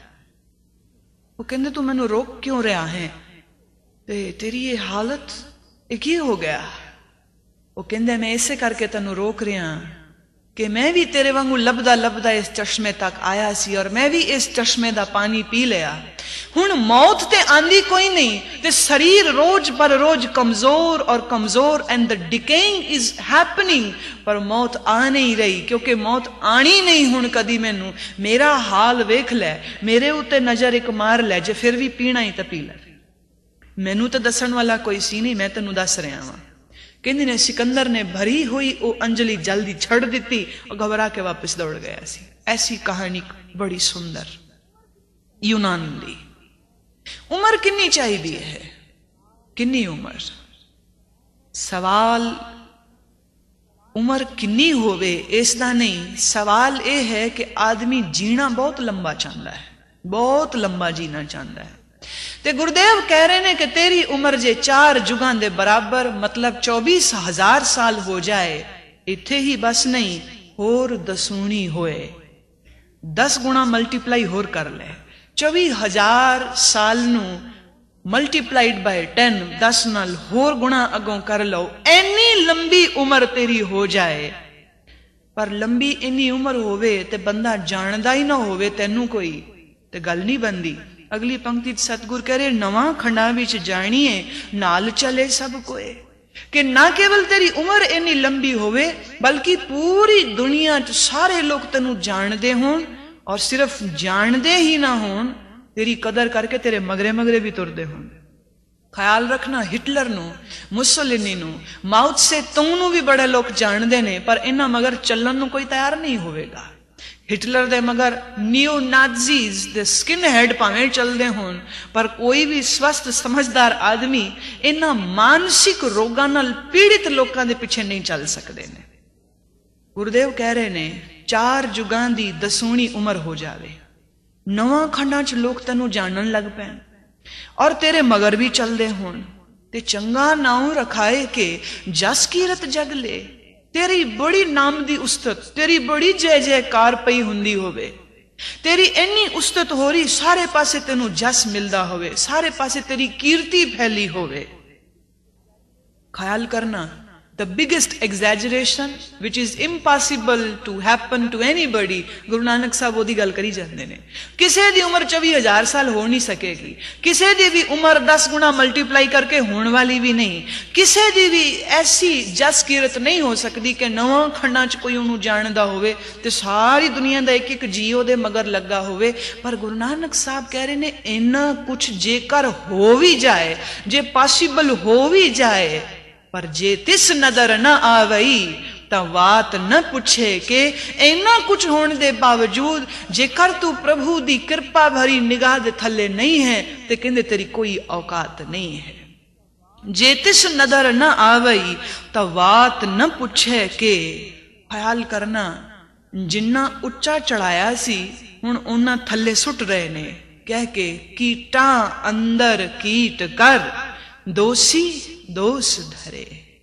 वो कहंदे तू मैनू रोक क्यों रहा है, ते तेरी ये हालत एक ही हो गया। वो कहंदे मैं इसे करके तेनू रोक रहा कि मैं भी तेरे वांगू लभदा लभदा इस चश्मे तक आया सी और मैं भी इस चश्मे दा पानी पी लिया। हुण मौत ते आंदी कोई नहीं, ते शरीर रोज पर रोज कमजोर और कमजोर and the decaying is happening, पर मौत आ नहीं रही, क्योंकि मौत आनी नहीं हुण कदी। मैनू मेरा हाल वेख लै, मेरे उत्ते नजर एक मार लै, जे फिर भी पीना ही तो पी लै। मैनू तो दसन वाला कोई सी नहीं, मैं तेनू दस रहा वां। कहंदे ने सिकंदर ने भरी हुई वो अंजलि जल्दी छड़ दी और घबरा के वापस दौड़ गया सी। ऐसी कहानी बड़ी सुंदर यूनान दी। उम्र किन्नी चाहिए है, किन्नी उम्र? सवाल उम्र किन्नी होवे इसदा नहीं, सवाल यह है कि आदमी जीना बहुत लंबा चाहता है, बहुत लंबा जीना चाहता है। ते गुरुदेव कह रहे ने कि तेरी उम्र जे चार जुगां दे बराबर मतलब चौबीस हजार साल हो जाए, इत्थे ही बस नहीं होर दसूनी होए, दस गुणा मल्टीप्लाई होर कर ले। चौबी हजार साल नू मल्टीप्लाइड बाय टेन, दस नाल होर गुणा अगों कर लो, एनी लंबी उम्र तेरी हो जाए। पर लंबी इन्नी उम्र होवे ते बंदा जानदा ही ना होवे तेनू कोई, ते गल नहीं बनदी। अगली पंक्ति सतगुरु कह रहे नवा खंडा विच जानिए नाल चले सब कोए, कि ना केवल तेरी उम्र इन्नी लंबी होवे बल्कि पूरी दुनिया च सारे लोग तेनू जानदे होण, और सिर्फ जानदे ही ना होण, तेरी कदर करके तेरे मगरे मगरे भी तुरदे होण। ख्याल रखना, हिटलर नू, मुसोलिनी नू, माओ त्से तुंग नू भी बड़े लोग जानदे ने, पर इन्हां मगर चलन नू कोई तैयार नहीं होवेगा। हिटलर दे मगर नियो नाजीज दे स्किन हेड भावें चलते होन, पर कोई भी स्वस्थ समझदार आदमी इन्हां मानसिक रोगां नाल पीड़ित लोकां दे पिछे नहीं चल सकते ने। गुरुदेव कह रहे ने चार जुगां दी दसूनी उम्र हो जावे, नवां खंडां च लोग तैनू जानन लग पैन और तेरे मगर भी चलते होन, ते चंगा नाम रखाए के जस कीरत जग ले। तेरी बड़ी नाम दी उस्तत, तेरी बड़ी जय जयकार पई हुंदी होवे, तेरी इन्नी उस्तत हो रही, सारे पासे तेनू जस मिलदा होवे, सारे पासे तेरी कीर्ति फैली होवे। ख्याल करना, the biggest exaggeration which is impossible to happen to anybody, Guru Nanak साहब ओदी गल करी जांदे ने। किसी दी उम्र चौबी हजार साल हो नहीं सकेगी, किसी दी भी उम्र दस गुणा मल्टीप्लाई करके होने वाली भी नहीं, किसी दी भी ऐसी जस कीरत नहीं हो सकती कि नवां खंडां च कोई उन्होंने जानदा होवे ते सारी दुनिया दा एक एक जीओ दे मगर लगा होवे। पर गुरु नानक साहब कह रहे ने इन्ना कुछ जेकर हो भी जाए, जे पॉसिबल हो भी जाए, पर जे तिस नदर न आवई तां वात न पूछे के इन्ना कुछ होने दे बावजूद जेकर तू प्रभु दी कृपा भरी निगाह दे थले नहीं है, ते कहंदे तेरी कोई औकात नहीं है। जे तिस नदर न आवई तां वात न पूछे के। ख्याल करना, जिन्ना उच्चा चढ़ाया सी हुण उन्ना थले सुट रहे ने, कह के कीटा अंदर कीट कर दोषी दोष धरे।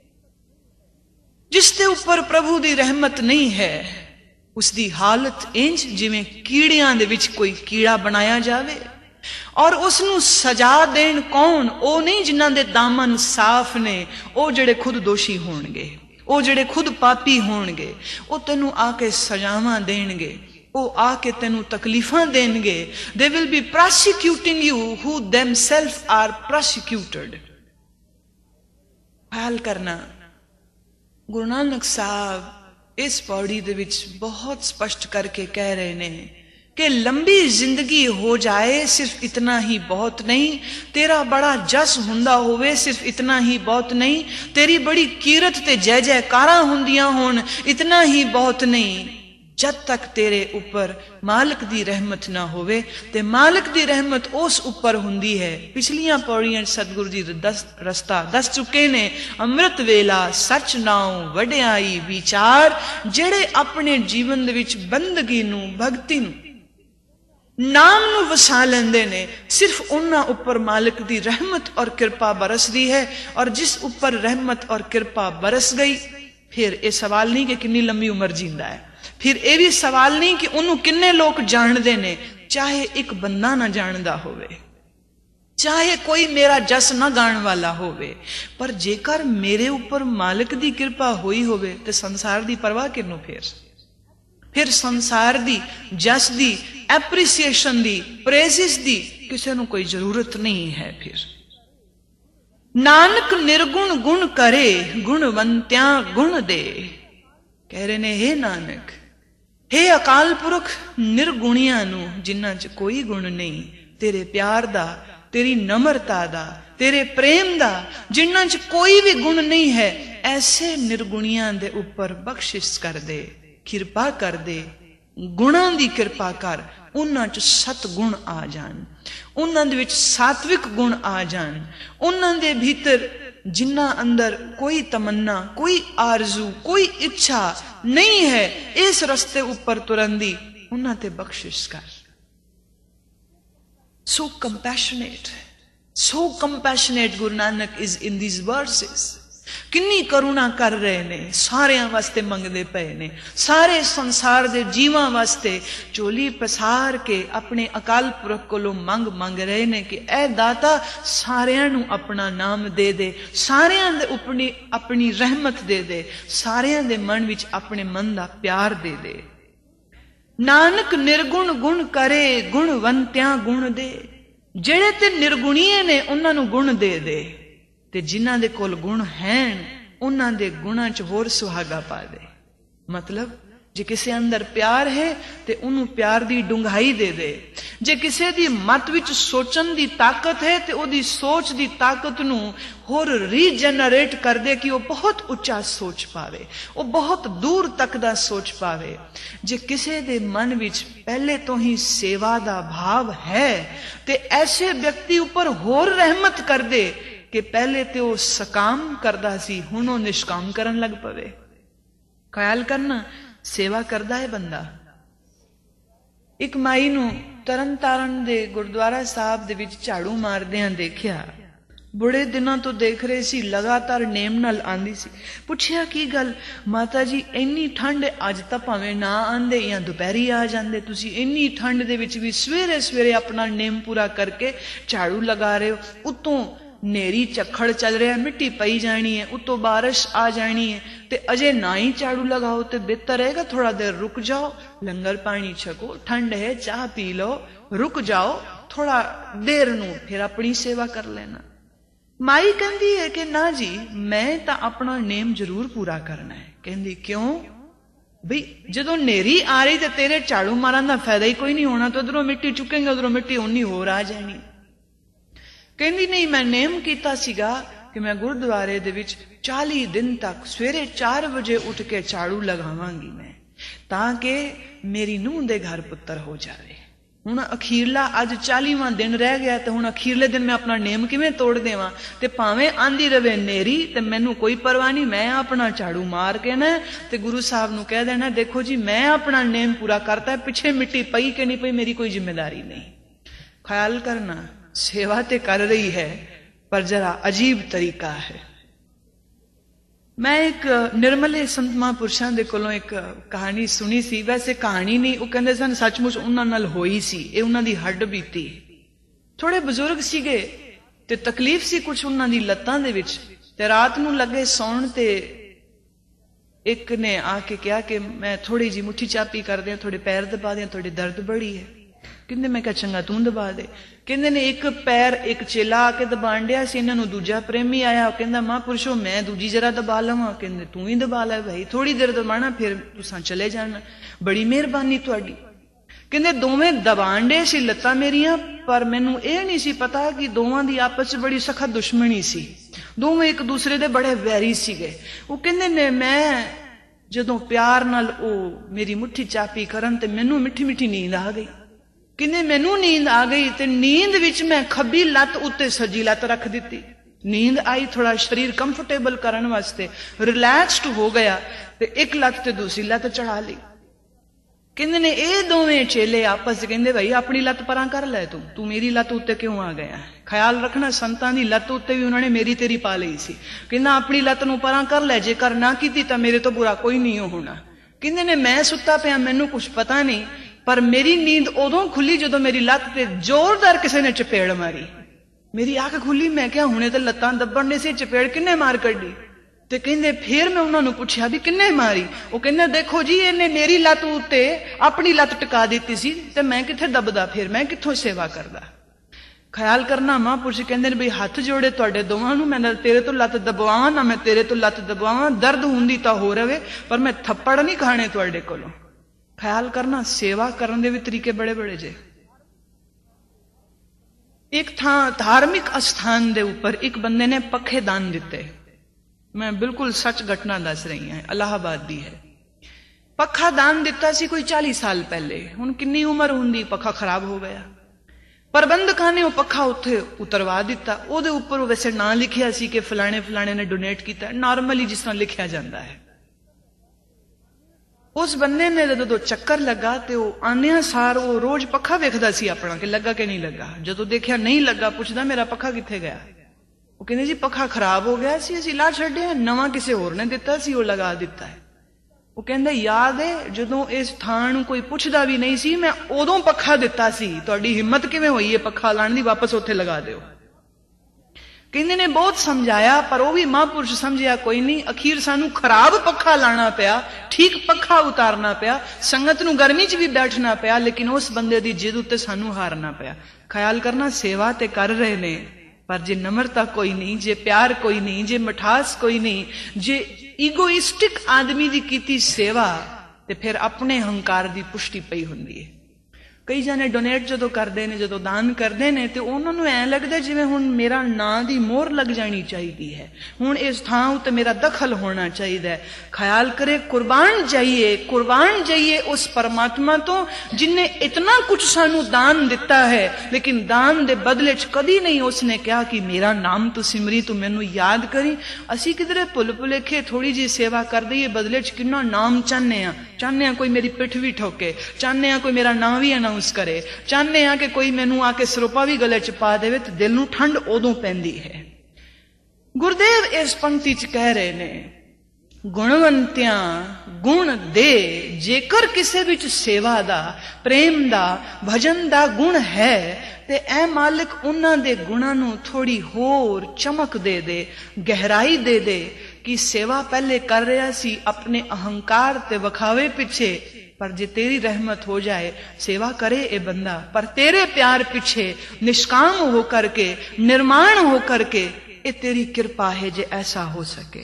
जिसके ऊपर प्रभु दी रहमत नहीं है उसकी हालत इंज जिवें कीड़ियां दे विच कोई कीड़ा बनाया जावे, और उसनू सजा देन कौन? ओ नहीं जिन्हां दे दामन साफ ने, ओ जेड़े खुद दोषी होणगे, ओ जेड़े खुद पापी होणगे, ओ तेनू आके सजावां देणगे, ओ आके तेनू तकलीफां देणगे। They will be prosecuting you who themselves are prosecuted. ख्याल करना, गुरु नानक साहब इस पौड़ी दे विच बहुत स्पष्ट करके कह रहे ने कि लंबी जिंदगी हो जाए सिर्फ इतना ही बहुत नहीं, तेरा बड़ा जस हुंदा होवे सिर्फ इतना ही बहुत नहीं, तेरी बड़ी कीरत ते जय जयकारां हुंदियां होण इतना ही बहुत नहीं, जब तक तेरे ऊपर मालिक दी रहमत ना होवे। ते मालिक दी रहमत उस ऊपर हुंदी है। पिछलियां पौड़ियां सतगुरु जी दस रस्ता दस चुके ने, अमृत वेला सच नाउ वडियाई विचार, जेड़े अपने जीवन दे विच बंदगी नू भगती नू नाम नू वसा लेंदे ने, सिर्फ उन्हां उपर मालिक दी रहमत और कृपा बरसदी है, और जिस उपर रहमत और कृपा बरस गई फिर यह सवाल नहीं कि कितनी लंबी उम्र जींदा है, फिर यह भी सवाल नहीं कि उन्होंने किन्ने लोग जानते ने, चाहे एक बंदा ना जानता होवे, चाहे कोई मेरा जस ना गाण वाला होवे, पर जेकर मेरे ऊपर मालिक दी कृपा हुई होवे ते संसार दी परवाह किनू, फिर फिर संसार दी, जस दी, एप्रीसीएशन दी, प्रेजिस दी किसी नू कोई जरूरत नहीं है। फिर नानक निर्गुण गुण करे, गुणवंत्या गुण दे। कह रहे ने हे नानक, हे अकाल पुरख, निर्गुणियां नू जिन्हां च कोई गुण नहीं, तेरे प्यार दा, तेरी नम्रता दा, तेरे प्रेम दा, जिन्हां च कोई भी गुण नहीं है, ऐसे निर्गुणियां दे ऊपर बख्शिश कर दे, किरपा कर दे, गुणां दी किरपा कर, उन्हां च सतगुण आ जान, उन्हां दे विच सात्विक गुण आ जान, उन्हां दे भीतर जिन्हां अंदर कोई तमन्ना, कोई आरजू, कोई इच्छा नहीं है इस रस्ते ऊपर तुरन दी, उन्हां ते बख्शिश कर। So compassionate, so compassionate Guru Nanak is in these verses. किन्नी करुणा कर रहे ने, सारे वास्ते मंगदे पे ने, सारे संसार दे जीवां वास्ते चोली पसार के अपने अकाल पुरख कोलों मंग मंग रहे ने कि ऐ दाता सारियां नू अपना नाम दे दे, सारियां दे अपनी अपनी रहमत दे दे, सारियां दे मन विच अपने मन दा प्यार दे दे। नानक निर्गुण गुण करे, गुणवंत्यां गुण दे। जेड़े ते निर्गुणीए ने उन्हां नू गुण दे दे, ते जिन्हां दे कोल गुण हैं उन्हां दे गुणां च होर सुहागा पा दे। मतलब जे किसी अंदर प्यार है ते उन्हों प्यार दी डूंघाई दे दे, जे किसी दी मत विच सोचन दी ताकत है ते ओदी सोच दी ताकत नू होर रीजनरेट कर दे कि वो बहुत उच्चा सोच पावे, वो बहुत दूर तक दा सोच पावे। जे किसी दे मन विच पहले तो ही सेवा दा भाव है ते ऐसे व्यक्ति ऊपर होर रहमत कर दे कि पहले तो वो सकाम करदा सी, हुण वो निष्काम करन लग पवे। ख्याल करना, सेवा करदा है बंदा। एक माई नू तरन तारण दे गुरुद्वारा साहब दे विच झाड़ू मारदियां देखिया, बड़े दिनों तो देख रहे सी, लगातार नेम नाल आंदी सी। पुछया की गल माता जी, इन्नी ठंड अज तां भावें ना आंदे या दोपहरी आ जांदे, तुसी इन्नी ठंड दे विच भी सवेरे सवेरे अपना नेम पूरा करके झाड़ू लगा रहे हो, उतों नेरी झक्खड़ चल रहा है, मिट्टी पई जानी है, उतों बारिश आ जानी है, ते अजे ना ही झाड़ू लगाओ तो बेहतर रहेगा थोड़ा देर रुक जाओ, लंगर पानी छको, ठंड है चाह पी लो, रुक जाओ थोड़ा देर नू, फिर अपनी सेवा कर लेना। माई कहती है कि ना जी मैं तो अपना नेम जरूर पूरा करना है। कहती क्यों बई, जदों नेरी आ रही तो तेरे झाड़ू मारन का फायदा ही कोई नहीं होना, तो उधरों मिट्टी चुकेंगे उधरों मिट्टी उन्नी होर आ जानी। कहती नहीं, मैं नेम कीता सीगा कि मैं गुरुद्वारे दे विच चाली दिन तक सवेरे चार बजे उठ के झाड़ू लगावांगी मैं, ताकि मेरी नूह दे घर पुत्र हो जाए। हुण अखीरला अज चालीवां दिन रह गया, तो हुण अखीरले दिन मैं अपना नेम किवें तोड़ देवां? ते भावें आंदी रवे नेरी ते मैनू कोई परवाह नहीं, मैं अपना झाड़ू मार के ना ते गुरु साहब नू कह देना, देखो जी मैं अपना नेम पूरा करता है, पिछे मिट्टी पई कि नहीं पई मेरी कोई जिम्मेदारी नहीं। ख्याल करना, सेवा ते कर रही है पर जरा अजीब तरीका है। मैं एक निर्मले संत महापुरुषां दे कोलों एक कहानी सुनी सी, वैसे कहानी नहीं, वो कहंदे सन सचमुच उन्हां नाल होई सी, ये उन्हां दी हड्ड बीती। थोड़े बुजुर्ग सीगे ते तकलीफ सी कुछ उन्हां दी लत्तां दे विच, ते रात नूं लगे सौण ते एक ने आके कहा कि मैं थोड़ी जी मुट्ठी चापी कर दियां, थोड़े पैर दबा दियां, थोड़ी दर्द बड़ी है। कहंदे मैं क्या चंगा तू दबा दे। कहंदे ने एक पैर एक चेला आके दबाण दिया सी, इन्हां नूं दूजा प्रेमी आया, कहंदा महापुरुषो मैं दूजी जरा दबा लवां। कहंदे तू ही दबा लै भाई, थोड़ी देर दबाना फिर तुसां चले जाना, बड़ी मेहरबानी तुहाडी। कहंदे दोवें दबाण दे सी लत्तां मेरियां, पर मैनू यह नहीं सी पता कि दोवां दी आपस च बड़ी सखत दुश्मनी सी, दोवें एक दूसरे दे बड़े वैरी सीगे। वो कहंदे ने मैं जदों प्यार नाल ओ मेरी मुट्ठी चापी करन ते मैनू मिठी मिठी नींद आ गई। किन्ने मैनू नींद आ गई ते नींद विच मैं खब्बी लत उत्ते सज्जी लत रख दी। नींद आई, थोड़ा शरीर कंफर्टेबल करन वास्ते रिलैक्सड हो गया, ते एक लत ते दूसरी लत चढ़ा ली। ਕਹਿੰਦੇ ਨੇ ਇਹ ਦੋਵੇਂ ਚੇਲੇ ਆਪਸ ਚ ਕਹਿੰਦੇ ਭਾਈ ਆਪਣੀ ਲੱਤ ਪਰਾਂ ਕਰ ਲੈ, ਤੂੰ ਤੂੰ ਮੇਰੀ ਲੱਤ ਉੱਤੇ ਕਿਉਂ ਆ ਗਿਆ? ਖਿਆਲ ਰੱਖਣਾ ਸੰਤਾਂ ਦੀ ਲੱਤ ਉੱਤੇ ਵੀ ਉਹਨਾਂ ਨੇ ਮੇਰੀ ਤੇਰੀ ਪਾ ਲਈ ਸੀ। ਕਹਿੰਦਾ ਆਪਣੀ ਲੱਤ ਨੂੰ ਪਰਾਂ ਕਰ ਲੈ, ਜੇਕਰ ਨਾ ਕੀਤੀ ਤਾਂ ਮੇਰੇ ਤੋਂ ਬੁਰਾ ਕੋਈ ਨਹੀਂ ਹੋਣਾ। ਕਹਿੰਦੇ ਨੇ ਮੈਂ ਸੁੱਤਾ ਪਿਆ, ਮੈਨੂੰ ਕੁਝ ਪਤਾ ਨਹੀਂ, ਪਰ ਮੇਰੀ ਨੀਂਦ ਉਦੋਂ ਖੁੱਲੀ ਜਦੋਂ ਮੇਰੀ ਲੱਤ ਤੇ ਜ਼ੋਰਦਾਰ ਕਿਸੇ ਨੇ ਚਪੇੜ ਮਾਰੀ। ਮੇਰੀ ਅੱਖ ਖੁੱਲੀ, ਮੈਂ ਕਿਹਾ ਹੁਣੇ ਤਾਂ ਲੱਤਾਂ ਦੱਬਣ ਨੇ ਸੀ, ਚਪੇੜ ਕਿੰਨੇ ਮਾਰ ਕੱਢੀ? ਤੇ ਕਹਿੰਦੇ ਫਿਰ ਮੈਂ ਉਹਨਾਂ ਨੂੰ ਪੁੱਛਿਆ ਵੀ ਕਿੰਨੇ ਮਾਰੀ? ਉਹ ਕਹਿੰਦੇ ਦੇਖੋ ਜੀ ਇਹਨੇ ਮੇਰੀ ਲੱਤ ਉੱਤੇ ਆਪਣੀ ਲੱਤ ਟਿਕਾ ਦਿੱਤੀ ਸੀ ਤੇ ਮੈਂ ਕਿੱਥੇ ਦੱਬਦਾ, ਫਿਰ ਮੈਂ ਕਿੱਥੋਂ ਸੇਵਾ ਕਰਦਾ? ਖਿਆਲ ਕਰਨਾ ਮਹਾਂਪੁਰਸ਼ ਕਹਿੰਦੇ ਨੇ ਵੀ ਹੱਥ ਜੋੜੇ ਤੁਹਾਡੇ ਦੋਵਾਂ ਨੂੰ, ਮੈਂ ਨਾ ਤੇਰੇ ਤੋਂ ਲੱਤ ਦਬਵਾਵਾਂ ਨਾ ਮੈਂ ਤੇਰੇ ਤੋਂ ਲੱਤ ਦਬਵਾਵਾਂ, ਦਰਦ ਹੁੰਦੀ ਤਾਂ ਹੋ ਰਵੇ ਪਰ ਮੈਂ ਥੱਪੜ ਨਹੀਂ ਖਾਣੇ ਤੁਹਾਡੇ ਕੋਲੋਂ। ਖਿਆਲ ਕਰਨਾ ਸੇਵਾ ਕਰਨ ਦੇ ਵੀ ਤਰੀਕੇ ਬੜੇ ਬੜੇ ਜੇ। ਇੱਕ ਥਾਂ ਧਾਰਮਿਕ ਅਸਥਾਨ ਦੇ ਉੱਪਰ ਇੱਕ ਬੰਦੇ ਨੇ ਪੱਖੇ ਦਾਨ ਦਿੱਤੇ। ਮੈਂ ਬਿਲਕੁਲ ਸੱਚ ਘਟਨਾ ਦੱਸ ਰਹੀ ਹਾਂ, ਇਲਾਹਾਬਾਦ ਦੀ ਹੈ। ਪੱਖਾ ਦਾਨ ਦਿੱਤਾ ਸੀ ਕੋਈ ਚਾਲੀ ਸਾਲ ਪਹਿਲੇ। ਹੁਣ ਕਿੰਨੀ ਉਮਰ ਹੁੰਦੀ, ਪੱਖਾ ਖਰਾਬ ਹੋ ਗਿਆ। ਪ੍ਰਬੰਧਕਾਂ ਨੇ ਉਹ ਪੱਖਾ ਉੱਥੇ ਉਤਰਵਾ ਦਿੱਤਾ। ਉਹਦੇ ਉੱਪਰ ਵੈਸੇ ਨਾਂ ਲਿਖਿਆ ਸੀ ਕਿ ਫਲਾਣੇ ਫਲਾਣੇ ਨੇ ਡੋਨੇਟ ਕੀਤਾ, ਨਾਰਮਲੀ ਜਿਸ ਤਰ੍ਹਾਂ ਲਿਖਿਆ ਜਾਂਦਾ ਹੈ। ਉਸ ਬੰਦੇ ਨੇ ਜਦੋਂ ਚੱਕਰ ਲੱਗਾ ਤੇ ਉਹ ਆਨਿਆਂ ਸਾਰ ਉਹ ਰੋਜ਼ ਪੱਖਾ ਵੇਖਦਾ ਸੀ ਆਪਣਾ ਕਿ ਲੱਗਾ ਕਿ ਨਹੀਂ ਲੱਗਾ। ਜਦੋਂ ਦੇਖਿਆ ਨਹੀਂ ਲੱਗਾ, ਪੁੱਛਦਾ ਮੇਰਾ ਪੱਖਾ ਕਿੱਥੇ ਗਿਆ? ਉਹ ਕਹਿੰਦੇ ਜੀ ਪੱਖਾ ਖਰਾਬ ਹੋ ਗਿਆ ਸੀ, ਅਸੀਂ ਲਾ ਛੱਡਿਆ, ਨਵਾਂ ਕਿਸੇ ਹੋਰ ਨੇ ਦਿੱਤਾ ਸੀ, ਉਹ ਲਗਾ ਦਿੱਤਾ ਹੈ। ਉਹ ਕਹਿੰਦਾ ਯਾਦ ਹੈ ਜਦੋਂ ਇਸ ਥਾਂ ਨੂੰ ਕੋਈ ਪੁੱਛਦਾ ਵੀ ਨਹੀਂ ਸੀ, ਮੈਂ ਉਦੋਂ ਪੱਖਾ ਦਿੱਤਾ ਸੀ, ਤੁਹਾਡੀ ਹਿੰਮਤ ਕਿਵੇਂ ਹੋਈ ਹੈ ਪੱਖਾ ਲਾਣ ਦੀ? ਵਾਪਸ ਉੱਥੇ ਲਗਾ ਦਿਓ। ਕਹਿੰਦੇ ਨੇ ਬਹੁਤ ਸਮਝਾਇਆ ਪਰ ਉਹ ਵੀ ਮਹਾਂਪੁਰਸ਼ ਸਮਝਿਆ ਕੋਈ ਨਹੀਂ। ਅਖੀਰ ਸਾਨੂੰ ਖਰਾਬ ਪੱਖਾ ਲਾਣਾ ਪਿਆ, ਠੀਕ ਪੱਖਾ ਉਤਾਰਨਾ ਪਿਆ, ਸੰਗਤ ਨੂੰ ਗਰਮੀ 'ਚ ਵੀ ਬੈਠਣਾ ਪਿਆ, ਲੇਕਿਨ ਉਸ ਬੰਦੇ ਦੀ ਜਿੱਦ ਉੱਤੇ ਸਾਨੂੰ ਹਾਰਨਾ ਪਿਆ। ਖਿਆਲ ਕਰਨਾ ਸੇਵਾ ਤੇ ਕਰ ਰਹੇ ਨੇ, ਪਰ ਜੇ ਨਮਰਤਾ ਕੋਈ ਨਹੀਂ, ਜੇ ਪਿਆਰ ਕੋਈ ਨਹੀਂ, ਜੇ ਮਿਠਾਸ ਕੋਈ ਨਹੀਂ, ਜੇ ਈਗੋਇਸਟਿਕ ਆਦਮੀ ਦੀ ਕੀਤੀ ਸੇਵਾ ਤੇ ਫਿਰ ਆਪਣੇ ਹੰਕਾਰ ਦੀ ਪੁਸ਼ਟੀ ਪਈ ਹੁੰਦੀ ਹੈ। ਕਈ ਜਾਣੇ ਡੋਨੇਟ ਜਦੋਂ ਕਰਦੇ ਨੇ, ਜਦੋਂ ਦਾਨ ਕਰਦੇ ਨੇ ਤੇ ਉਹਨਾਂ ਨੂੰ ਐਂ ਲੱਗਦਾ ਜਿਵੇਂ ਹੁਣ ਮੇਰਾ ਨਾਂ ਦੀ ਮੋਹਰ ਲੱਗ ਜਾਣੀ ਚਾਹੀਦੀ ਹੈ, ਹੁਣ ਇਸ ਥਾਂ ਉੱਤੇ ਮੇਰਾ ਦਖਲ ਹੋਣਾ ਚਾਹੀਦਾ ਹੈ। ਖਿਆਲ ਕਰੇ ਕੁਰਬਾਨ ਜਾਈਏ, ਕੁਰਬਾਨ ਜਾਈਏ ਉਸ ਪਰਮਾਤਮਾ ਤੋਂ ਜਿਨਨੇ ਇਤਨਾ ਕੁਝ ਸਾਨੂੰ ਦਾਨ ਦਿੱਤਾ ਹੈ, ਲੇਕਿਨ ਦਾਨ ਦੇ ਬਦਲੇ 'ਚ ਕਦੀ ਨਹੀਂ ਉਸਨੇ ਕਿਹਾ ਕਿ ਮੇਰਾ ਨਾਮ ਤੂੰ ਸਿਮਰੀ, ਤੂੰ ਮੈਨੂੰ ਯਾਦ ਕਰੀ। ਅਸੀਂ ਕਿਧਰੇ ਭੁੱਲ ਭੁਲੇਖੇ ਥੋੜੀ ਜਿਹੀ ਸੇਵਾ ਕਰ ਦਈਏ, ਬਦਲੇ 'ਚ ਕਿੰਨਾ ਨਾਮ ਚਾਹੁੰਦੇ ਆ। ਚਾਹੁੰਦੇ ਆ ਕੋਈ ਮੇਰੀ ਪਿੱਠ ਵੀ ਠੋਕੇ, ਚਾਹੁੰਦੇ ਆ ਕੋਈ ਮੇਰਾ ਨਾਂ ਵੀ ਅਨਾਉਂਸ ਕਰੇ, ਚਾਹੁੰਦੇ ਆ ਕਿ ਕੋਈ ਮੈਨੂੰ ਆ ਕੇ ਸਰੋਪਾ ਵੀ ਗਲੇ 'ਚ ਪਾ ਦੇਵੇ, ਤੇ ਦਿਲ ਨੂੰ ਠੰਡ ਉਦੋਂ ਪੈਂਦੀ ਹੈ। ਗੁਰਦੇਵ ਇਸ ਪੰਕਤੀ 'ਚ ਕਹਿ ਰਹੇ ਨੇ ਗੁਣਵੰਤਿਆਂ ਗੁਣ ਦੇ, ਜੇਕਰ ਕਿਸੇ ਵਿੱਚ ਸੇਵਾ ਦਾ, ਪ੍ਰੇਮ ਦਾ, ਭਜਨ ਦਾ ਗੁਣ ਹੈ ਤੇ ਐ ਮਾਲਿਕ ਉਹਨਾਂ ਦੇ ਗੁਣਾਂ ਨੂੰ ਥੋੜੀ ਹੋਰ ਚਮਕ ਦੇ ਦੇ, ਗਹਿਰਾਈ ਦੇ ਦੇ ਕਿ ਸੇਵਾ ਪਹਿਲੇ ਕਰ ਰਿਹਾ ਸੀ ਆਪਣੇ ਅਹੰਕਾਰ ਤੇ ਵਿਖਾਵੇ ਪਿੱਛੇ, ਪਰ ਜੇ ਤੇਰੀ ਰਹਿਮਤ ਹੋ ਜਾਏ ਸੇਵਾ करे ये बंदा, पर तेरे प्यार पीछे निष्काम हो करके, निर्माण हो करके, ये तेरी कृपा है जे ऐसा हो सके।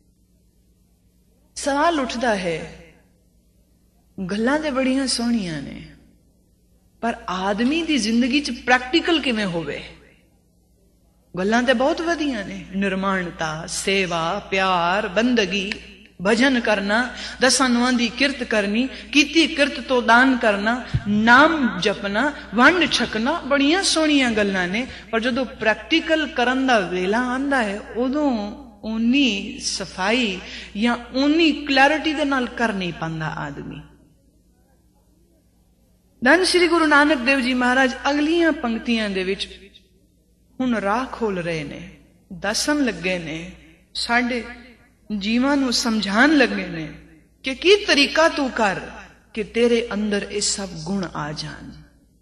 सवाल उठता है गल्लां ते बड़ियां सोहणियां ने, पर आदमी दी जिंदगी च प्रैक्टिकल किवें होवे? गल्लां ते बहुत वधिया ने, निर्माणता, सेवा, प्यार, बंदगी, भजन करना, दसानुआं दी किरत करनी, कीती किरत तो दान करना, नाम जपना, वंड छकना, बड़ियां सोहणियां गल्लां ने, पर जदों प्रैक्टिकल करन दा वेला आंदा है उदों उन्नी सफाई या उन्नी क्लैरिटी दे नाल कर नहीं पांदा आदमी। धन श्री गुरु नानक देव जी महाराज अगलियां पंक्तियां दे विच हुण राह खोल रहे ने, दसन लगे ने, साडे जीवां नूं समझाण लगे ने कि की तरीका तू कर कि तेरे अंदर ये सब गुण आ जान।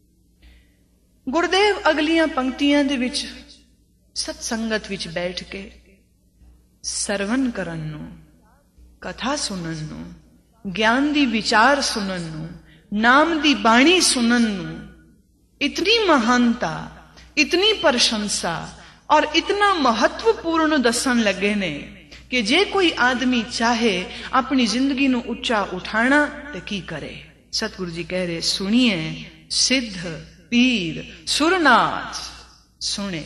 गुरदेव अगलियां पंक्तियां दे विच सत्संगत विच बैठ के सरवण करन नूं, कथा सुनन नूं, ज्ञान दी विचार सुनन नूं, नाम दी बाणी सुनन नूं इतनी महानता, इतनी प्रशंसा और इतना महत्वपूर्ण दसन लगे ने कि जे कोई आदमी चाहे अपनी जिंदगी नूं उच्चा उठाना ते की करे। सतगुरु जी कह रहे सुनिए सिद्ध पीर सुरनाथ सुने।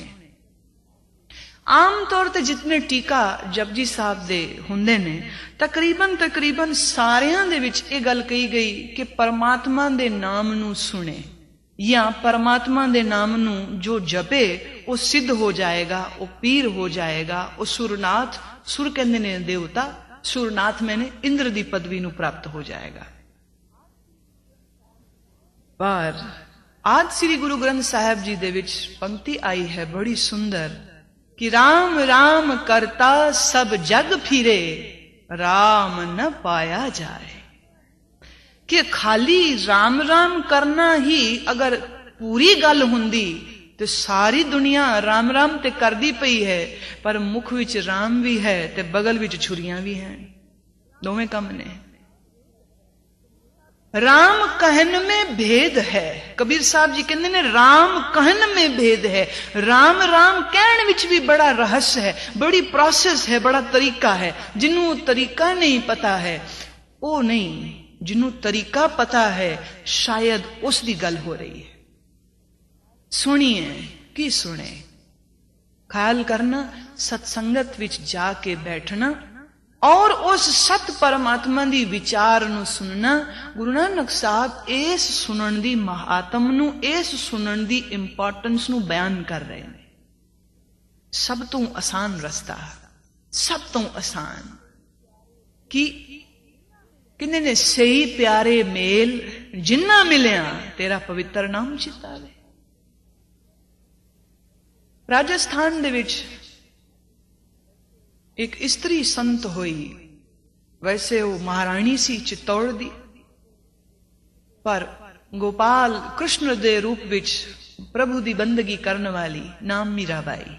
आम तौर ते जितने टीका जपजी साहब दे हुंदे ने तकरीबन तकरीबन सारियां दे विच ये गल कही गई कि परमात्मा दे नाम नूं सुने या परमात्मा दे नाम नूं जो जपे वो सिद्ध हो जाएगा, वो पीर हो जाएगा, वो सुरनाथ, सुर कहंदे ने देवता, सुरनाथ मैंने इंद्र दी पदवी नूं प्राप्त हो जाएगा। पर आज श्री गुरु ग्रंथ साहिब जी दे विच पंक्ति आई है बड़ी सुंदर कि राम राम करता सब जग फिरे, राम न पाया जाए। कि खाली राम राम करना ही अगर पूरी गल हुंदी तो सारी दुनिया राम राम ते करदी पई है, पर मुख विच राम भी है ते बगल विच छुरियां भी हैं, दोवें कम ने। राम कहन में भेद है, कबीर साहब जी कहते ने राम कहन में भेद है। राम राम कहन विच भी बड़ा रहस्य है, बड़ी प्रोसेस है, बड़ा तरीका है। जिन्हों तरीका नहीं पता है वो नहीं, जिन्हों तरीका पता है शायद उस दी गल हो रही है। सुनिए की सुने, ख्याल करना, सत्संगत विच जाके बैठना और उस सत परमात्मा दी विचार नू सुनना। गुरु नानक साहब इस सुनन दी महात्म नू, इस सुनन दी इंपॉर्टेंस नू बयान कर रहे हैं। सब तो आसान रस्ता, सब तो आसान कि किन्ने ने सही प्यारे मेल जिन्ना मिलिया तेरा पवित्र नाम चितावे। राजस्थान दे विच एक स्त्री संत हुई, वैसे वो महारानी सी चित्तौड़ दी, पर गोपाल कृष्ण दे रूप विच प्रभु दी बंदगी करने वाली, नाम मीराबाई।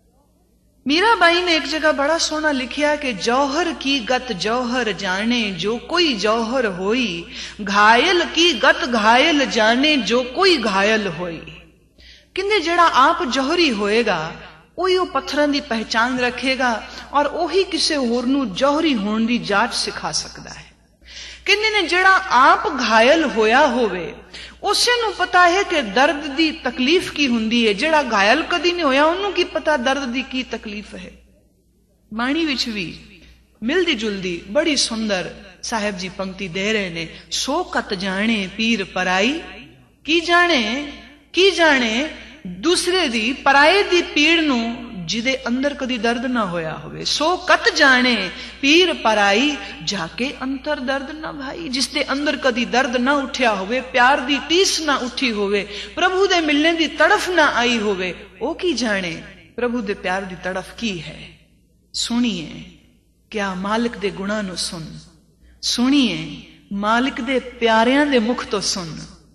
मीराबाई ने एक जगह बड़ा सोना लिखिया कि जौहर की गत जौहर जाने जो कोई जौहर होई, घायल की गत घायल जाने जो कोई घायल होई। किंदे जेड़ा आप जौहरी होएगा ਉਹੀ ਉਹ ਪੱਥਰਾਂ ਦੀ ਪਹਿਚਾਨ ਰੱਖੇਗਾ ਔਰ ਉਹੀ ਕਿਸੇ ਹੋਰ ਨੂੰ ਜੌਹਰੀ ਹੋਣ ਦੀ ਜਾਂਚ ਸਿਖਾ ਸਕਦਾ ਹੈ। ਕਹਿੰਦੇ ਨੇ ਜਿਹੜਾ ਆਪ ਘਾਇਲ ਹੋਇਆ ਹੋਵੇ ਉਸੇ ਨੂੰ ਪਤਾ ਹੈ ਕਿ ਦਰਦ ਦੀ ਤਕਲੀਫ ਕੀ ਹੁੰਦੀ ਹੈ। ਜਿਹੜਾ ਘਾਇਲ ਕਦੀ ਨਹੀਂ ਹੋਇਆ ਉਹਨੂੰ ਕੀ ਪਤਾ ਦਰਦ ਦੀ ਕੀ ਤਕਲੀਫ ਹੈ। ਬਾਣੀ ਵਿੱਚ ਵੀ ਮਿਲਦੀ ਜੁਲਦੀ ਬੜੀ ਸੁੰਦਰ ਸਾਹਿਬ ਜੀ ਪੰਕਤੀ ਦੇ ਰਹੇ ਨੇ, ਸੋ ਕਤ ਜਾਣੇ ਪੀਰ ਪਰਾਈ, ਕੀ ਜਾਣੇ ਕੀ ਜਾਣੇ दूसरे दी पराए दी पीड़ नू जिदे अंदर कदी दर्द ना होया होवे। सो कत जाने पीर पराई, जाके अंतर दर्द ना भाई। जिसदे अंदर कदी दर्द ना उठिया होवे, प्यार दी टीस ना उठी होवे, प्रभु दे मिलने दी तड़फ ना आई होवे, ओ की जाने प्रभु दे प्यार दी तड़फ की है। सुनिए क्या मालिक दे गुणा नू सुन, सुनिए मालिक दे प्यारियां दे मुख तो सुन।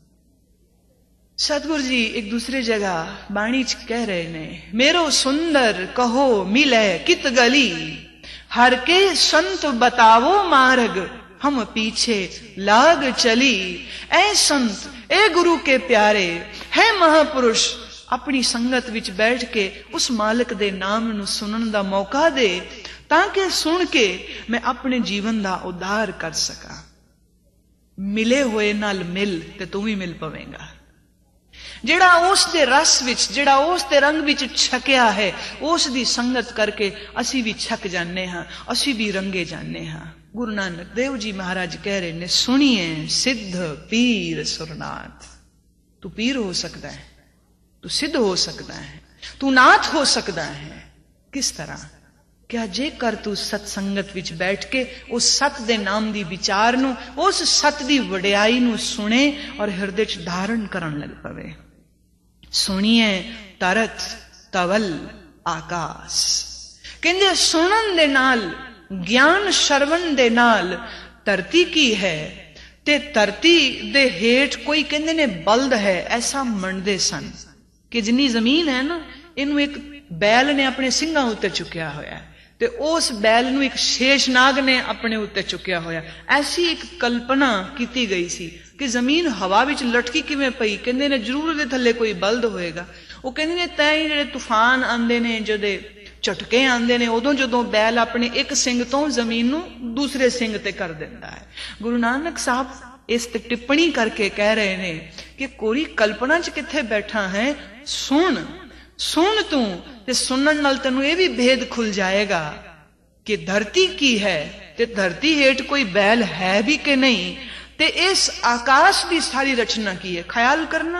सतगुरु जी एक दूसरे जगह बाणी च कह रहे ने, मेरो सुंदर कहो मिले कित गली, हर के संत बतावो मार्ग, हम पीछे लाग चली। ऐ संत, ए गुरु के प्यारे, है महापुरुष, अपनी संगत विच बैठ के उस मालिक दे नाम नू सुनन दा मौका दे, ताकि सुन के मैं अपने जीवन दा उद्धार कर सका। मिले हुए नाल मिल ते तू भी मिल पवेगा। जिहड़ा उस दे रस विच, जिहड़ा उस दे रंग विच छकिया है, उस दी संगत करके असी भी छक जाने हाँ, असी भी रंगे जाने हाँ। गुरु नानक देव जी महाराज कह रहे ने, सुनिए सिद्ध पीर सुरनाथ। तू पीर हो सकता है, तू सिद्ध हो सकता है, तू नाथ हो सकता है। किस तरह? क्या जे कर तू सत्संगत विच बैठ के उस सत दे नाम दी विचार नू, उस सत दी वडियाई नू सुने और हृदय च धारण करन लग पवे। सुनिए तरत तवल आकाश। कहंदे सुनन दे नाल, ज्ञान श्रवण दे नाल धरती की है ते धरती दे हेठ कोई कहंदे ने बल्द है, ऐसा मनदे सन कि जिन्नी जमीन है ना, इनू एक बैल ने अपने सिंगां उत्ते चुकिया होया है ते उस बैल नू एक शेषनाग ने अपने उत्ते चुकिया होया। ऐसी एक कल्पना की गई सी कि जमीन हवा विच लटकी किवें पई। कहंदे ने जरूर इहदे थल्ले कोई बल्द होएगा। वो कहंदे ने तैं जिहड़े तूफान आंदे ने, जदे झटके आंदे ने, उदों जदों बैल अपने एक सिंग तो जमीन नू दूसरे सिंग ते कर दिंदा है। गुरु नानक साहब इस ते टिप्पणी करके कह रहे ने कि कोई कल्पना च किथे बैठा है, सुन सुन तू ते सुनन नाल तैनू ये भी भेद खुल जाएगा कि धरती की है ते धरती हेठ कोई बैल है भी कि नहीं, ते इस आकाश की सारी रचना की है। ख्याल करना,